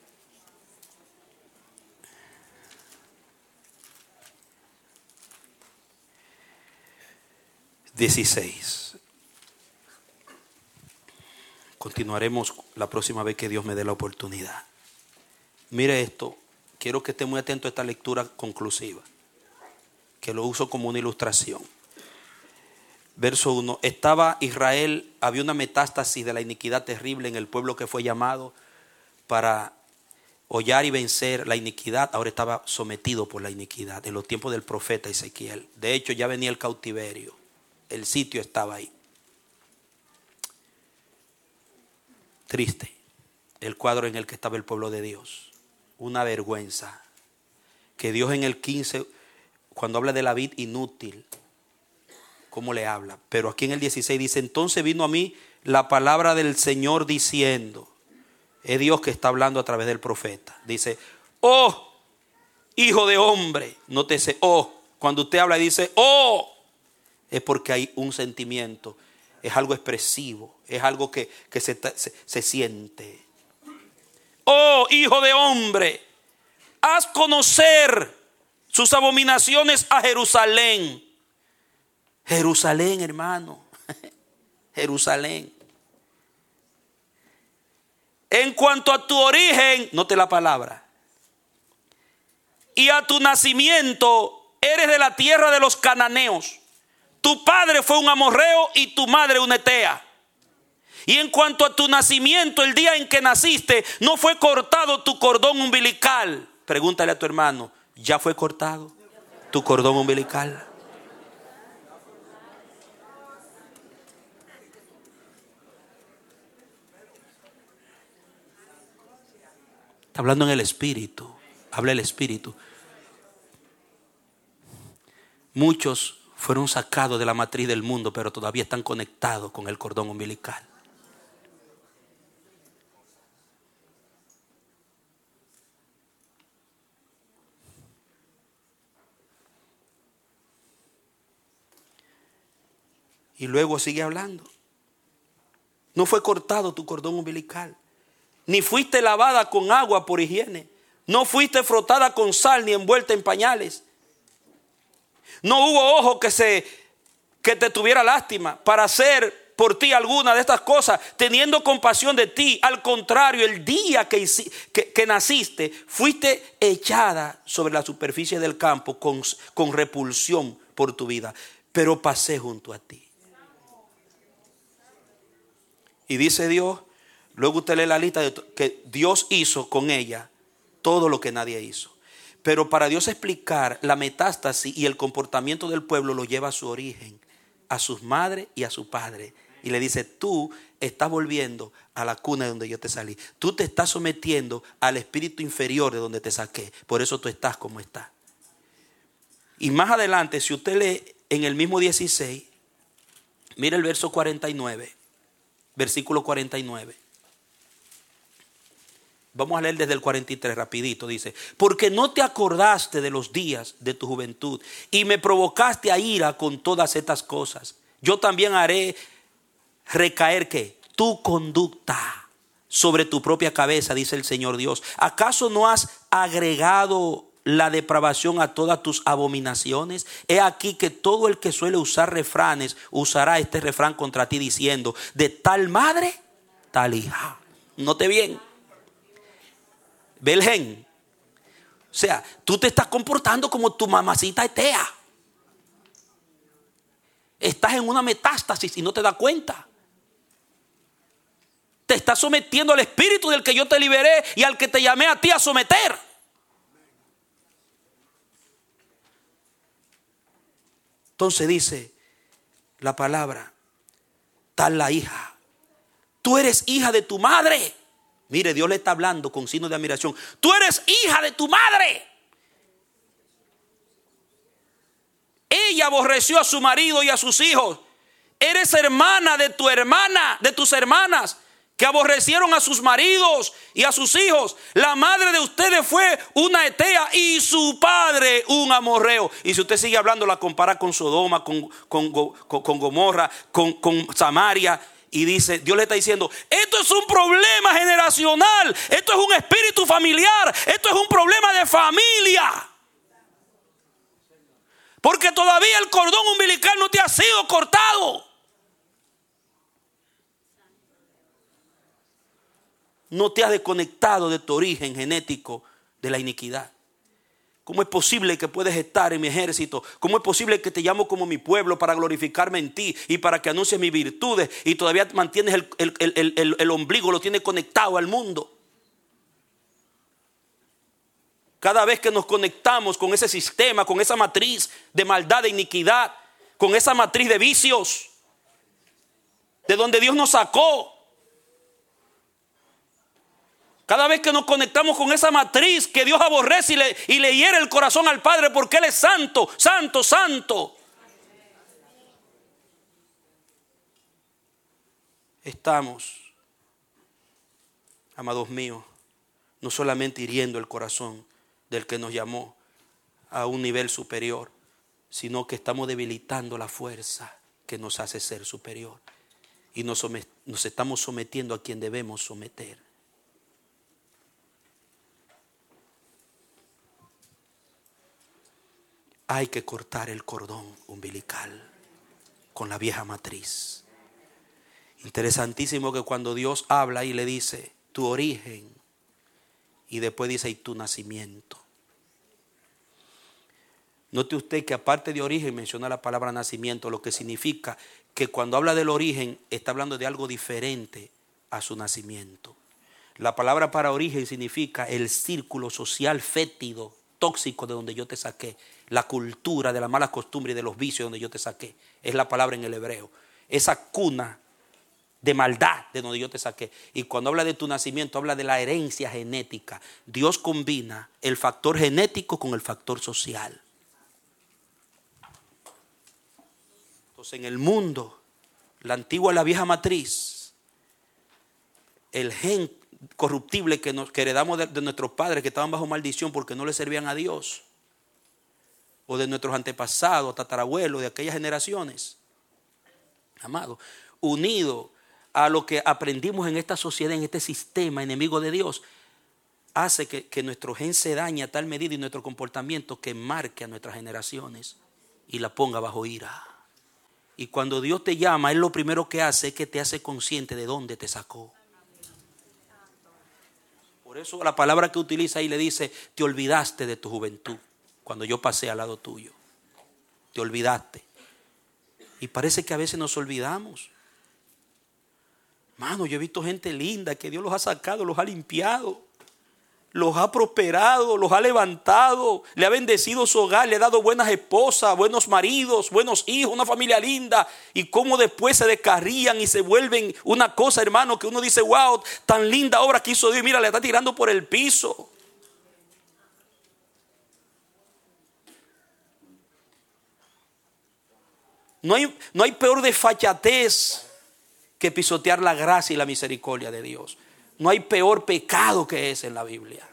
dieciséis. Continuaremos la próxima vez que Dios me dé la oportunidad. Mire esto. Quiero que esté muy atento a esta lectura conclusiva, que lo uso como una ilustración. Verso uno. Estaba Israel, había una metástasis de la iniquidad terrible en el pueblo que fue llamado para hollar y vencer la iniquidad. Ahora estaba sometido por la iniquidad en los tiempos del profeta Ezequiel. De hecho, ya venía el cautiverio. El sitio estaba ahí. Triste el cuadro en el que estaba el pueblo de Dios. Una vergüenza. Que Dios en el quince, cuando habla de la vid inútil, ¿cómo le habla? Pero aquí en el dieciséis dice, entonces vino a mí la palabra del Señor diciendo, es Dios que está hablando a través del profeta. Dice, oh, hijo de hombre. Nótese, oh, cuando usted habla y dice, oh, es porque hay un sentimiento, es algo expresivo, es algo que, que se, se, se siente. Oh, hijo de hombre, haz conocer sus abominaciones a Jerusalén. Jerusalén, hermano, Jerusalén. En cuanto a tu origen, note la palabra, y a tu nacimiento, eres de la tierra de los cananeos. Tu padre fue un amorreo y tu madre una etea. Y en cuanto a tu nacimiento, el día en que naciste, no fue cortado tu cordón umbilical. Pregúntale a tu hermano, ¿ya fue cortado tu cordón umbilical? Está hablando en el espíritu. Habla el espíritu. Muchos fueron sacados de la matriz del mundo, pero todavía están conectados con el cordón umbilical. Y luego sigue hablando. No fue cortado tu cordón umbilical, ni fuiste lavada con agua por higiene, no fuiste frotada con sal ni envuelta en pañales. No hubo ojo que, se, que te tuviera lástima para hacer por ti alguna de estas cosas, teniendo compasión de ti. Al contrario, el día que, que, que naciste, fuiste echada sobre la superficie del campo con, con repulsión por tu vida, pero pasé junto a ti. Y dice Dios, luego usted lee la lista de que Dios hizo con ella todo lo que nadie hizo. Pero para Dios explicar la metástasis y el comportamiento del pueblo, lo lleva a su origen, a sus madres y a su padre. Y le dice, tú estás volviendo a la cuna de donde yo te salí. Tú te estás sometiendo al espíritu inferior de donde te saqué. Por eso tú estás como estás. Y más adelante, si usted lee en el mismo dieciséis, mira el verso cuarenta y nueve, versículo cuarenta y nueve. Vamos a leer desde el cuarenta y tres rapidito. Dice: porque no te acordaste de los días de tu juventud y me provocaste a ira con todas estas cosas. Yo también haré recaer ¿qué? Tu conducta sobre tu propia cabeza, dice el Señor Dios. ¿Acaso no has agregado la depravación a todas tus abominaciones? He aquí que todo el que suele usar refranes usará este refrán contra ti diciendo: de tal madre, tal hija. Note bien. Belgen. O sea, tú te estás comportando como tu mamacita Etea. Estás en una metástasis y no te das cuenta. Te estás sometiendo al espíritu del que yo te liberé y al que te llamé a ti a someter. Entonces dice la palabra: tal la hija. Tú eres hija de tu madre. Mire, Dios le está hablando con signo de admiración. Tú eres hija de tu madre. Ella aborreció a su marido y a sus hijos. Eres hermana de tu hermana, de tus hermanas, que aborrecieron a sus maridos y a sus hijos. La madre de ustedes fue una Etea y su padre un amorreo. Y si usted sigue hablando, la compara con Sodoma, con, con, con, con Gomorra, con, con Samaria. Y dice, Dios le está diciendo: esto es un problema generacional, esto es un espíritu familiar, esto es un problema de familia. Porque todavía el cordón umbilical no te ha sido cortado. No te has desconectado de tu origen genético de la iniquidad. ¿Cómo es posible que puedes estar en mi ejército? ¿Cómo es posible que te llamo como mi pueblo para glorificarme en ti y para que anuncies mis virtudes y todavía mantienes el, el, el, el, el ombligo, lo tienes conectado al mundo? Cada vez que nos conectamos con ese sistema, con esa matriz de maldad, de iniquidad, con esa matriz de vicios, de donde Dios nos sacó. Cada vez que nos conectamos con esa matriz que Dios aborrece y le, y le hiere el corazón al Padre, porque Él es santo, santo, santo. Estamos, amados míos, no solamente hiriendo el corazón del que nos llamó a un nivel superior, sino que estamos debilitando la fuerza que nos hace ser superior. Y nos, somet- nos estamos sometiendo a quien debemos someter. Hay que cortar el cordón umbilical con la vieja matriz. Interesantísimo que cuando Dios habla y le dice tu origen, y después dice y tu nacimiento. Note usted que aparte de origen menciona la palabra nacimiento, lo que significa que cuando habla del origen está hablando de algo diferente a su nacimiento. La palabra para origen significa el círculo social fétido, tóxico de donde yo te saqué. La cultura de la mala costumbre y de los vicios de donde yo te saqué. Es la palabra en el hebreo. Esa cuna de maldad de donde yo te saqué. Y cuando habla de tu nacimiento, habla de la herencia genética. Dios combina el factor genético con el factor social. Entonces en el mundo, la antigua, la vieja matriz, el gen corruptible que, nos, que heredamos de, de nuestros padres que estaban bajo maldición porque no le servían a Dios, o de nuestros antepasados, tatarabuelos, de aquellas generaciones, amado, unido a lo que aprendimos en esta sociedad, en este sistema enemigo de Dios, hace que, que nuestro gen se dañe a tal medida y nuestro comportamiento que marque a nuestras generaciones y la ponga bajo ira. Y cuando Dios te llama, Él lo primero que hace es que te hace consciente de dónde te sacó. Por eso la palabra que utiliza ahí le dice, te olvidaste de tu juventud cuando yo pasé al lado tuyo. Te olvidaste. Y parece que a veces nos olvidamos. Mano, yo he visto gente linda que Dios los ha sacado, los ha limpiado, los ha prosperado, los ha levantado, le ha bendecido su hogar, le ha dado buenas esposas, buenos maridos, buenos hijos, una familia linda. Y cómo después se descarrían y se vuelven una cosa, hermano, que uno dice, wow, tan linda obra que hizo Dios. Mira, le está tirando por el piso. No hay, no hay peor desfachatez que pisotear la gracia y la misericordia de Dios. No hay peor pecado que ese en la Biblia.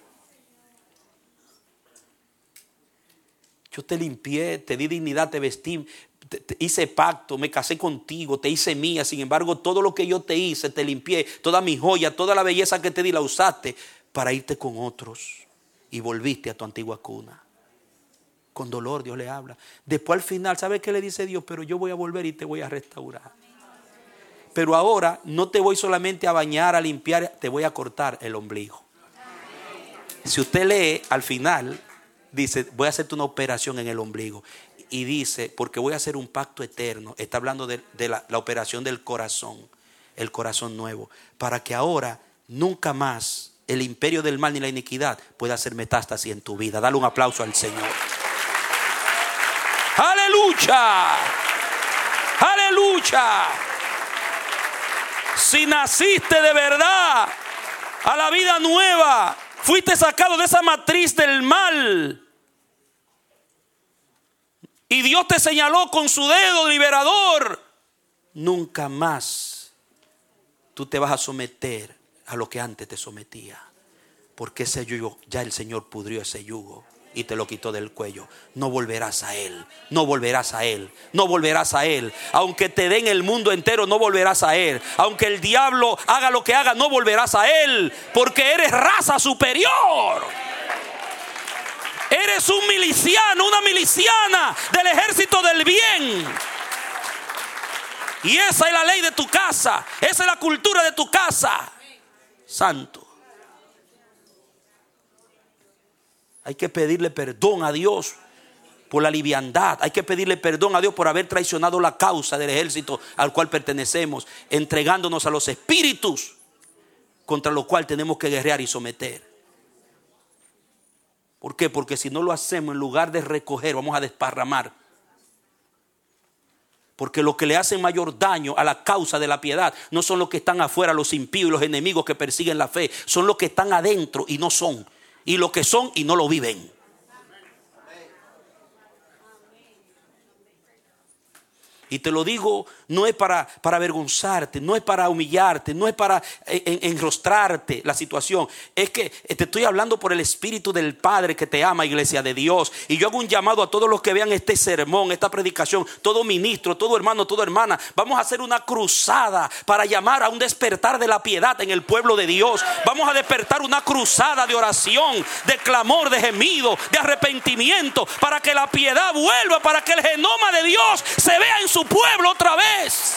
Yo te limpié, te di dignidad, te vestí, te, te hice pacto, me casé contigo, te hice mía. Sin embargo, todo lo que yo te hice, te limpié, toda mi joya, toda la belleza que te di, la usaste para irte con otros. Y volviste a tu antigua cuna. Con dolor Dios le habla. Después al final, ¿sabe qué le dice Dios? Pero yo voy a volver y te voy a restaurar. Pero ahora no te voy solamente a bañar, a limpiar, te voy a cortar el ombligo. Si usted lee al final, dice, voy a hacerte una operación en el ombligo. Y dice, porque voy a hacer un pacto eterno. Está hablando de, de la, la operación del corazón, el corazón nuevo. Para que ahora nunca más el imperio del mal ni la iniquidad pueda hacer metástasis en tu vida. Dale un aplauso al Señor. ¡Aleluya! ¡Aleluya! Si naciste de verdad a la vida nueva, fuiste sacado de esa matriz del mal y Dios te señaló con su dedo liberador, nunca más tú te vas a someter a lo que antes te sometía, porque ese yugo, ya el Señor pudrió ese yugo y te lo quitó del cuello. No volverás a él, no volverás a él, no volverás a él. Aunque te den el mundo entero, no volverás a él. Aunque el diablo haga lo que haga, no volverás a él, porque eres raza superior. Eres un miliciano, una miliciana del ejército del bien. Y esa es la ley de tu casa, esa es la cultura de tu casa. Santo. Hay que pedirle perdón a Dios por la liviandad. Hay que pedirle perdón a Dios por haber traicionado la causa del ejército al cual pertenecemos, entregándonos a los espíritus contra los cuales tenemos que guerrear y someter. ¿Por qué? Porque si no lo hacemos, en lugar de recoger, vamos a desparramar. Porque lo que le hace mayor daño a la causa de la piedad no son los que están afuera, los impíos y los enemigos que persiguen la fe. Son los que están adentro y no son. Y lo que son y no lo viven. Y te lo digo, no es para, para avergonzarte, no es para humillarte, no es para en, enrostrarte la situación. Es que te estoy hablando por el Espíritu del Padre que te ama, iglesia de Dios. Y yo hago un llamado a todos los que vean este sermón, esta predicación, todo ministro, todo hermano, toda hermana. Vamos a hacer una cruzada para llamar a un despertar de la piedad en el pueblo de Dios. Vamos a despertar una cruzada de oración, de clamor, de gemido, de arrepentimiento, para que la piedad vuelva, para que el genoma de Dios se vea en su pueblo otra vez,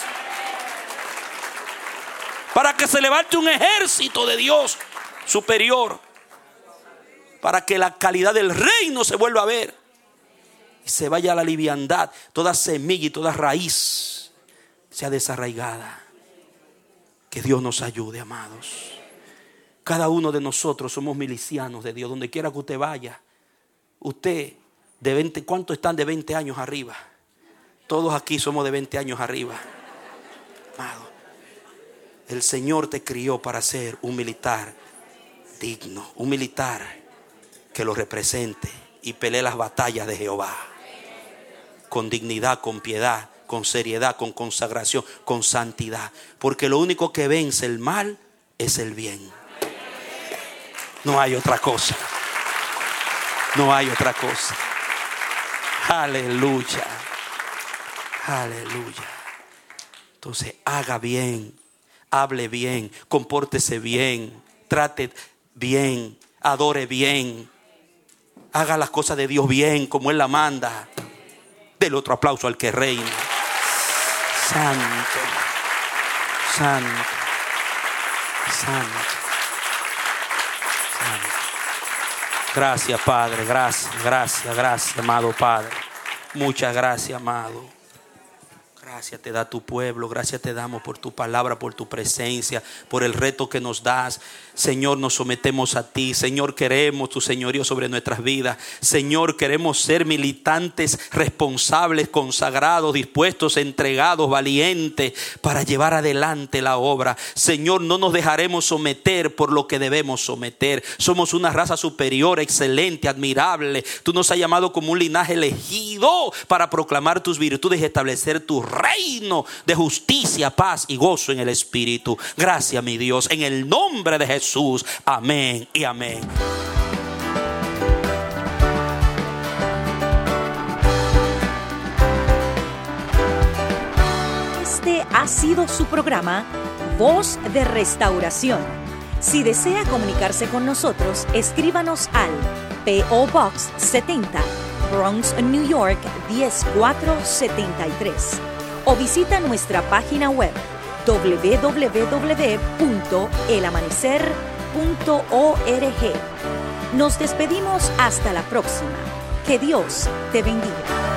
para que se levante un ejército de Dios superior, para que la calidad del reino se vuelva a ver y se vaya a la liviandad, toda semilla y toda raíz sea desarraigada. Que Dios nos ayude, amados. Cada uno de nosotros somos milicianos de Dios. Donde quiera que usted vaya, usted de veinte, ¿cuántos están de veinte años arriba? Todos aquí somos de veinte años arriba. Amado, el Señor te crió para ser un militar digno, un militar que lo represente y pelee las batallas de Jehová con dignidad, con piedad, con seriedad, con consagración, con santidad, porque lo único que vence el mal es el bien. No hay otra cosa. No hay otra cosa. Aleluya. Aleluya. Entonces haga bien, hable bien, compórtese bien, trate bien, adore bien, haga las cosas de Dios bien como Él la manda. Dele otro aplauso al que reina. Santo, santo, santo, santo. Gracias, Padre, gracias, gracias, gracias, amado Padre. Muchas gracias, amado. Gracias. Gracias te da tu pueblo, gracias te damos por tu palabra, por tu presencia, por el reto que nos das. Señor, nos sometemos a ti. Señor, queremos tu señorío sobre nuestras vidas. Señor, queremos ser militantes responsables, consagrados, dispuestos, entregados, valientes para llevar adelante la obra. Señor, no nos dejaremos someter por lo que debemos someter. Somos una raza superior, excelente, admirable. Tú nos has llamado como un linaje elegido para proclamar tus virtudes y establecer tu reino de justicia, paz y gozo en el Espíritu. Gracias, mi Dios, en el nombre de Jesús. Amén y amén. Este ha sido su programa Voz de Restauración. Si desea comunicarse con nosotros, escríbanos al P O Box setenta, Bronx, New York diez mil cuatrocientos setenta y tres, o visita nuestra página web doble u doble u doble u punto el amanecer punto org. Nos despedimos hasta la próxima. Que Dios te bendiga.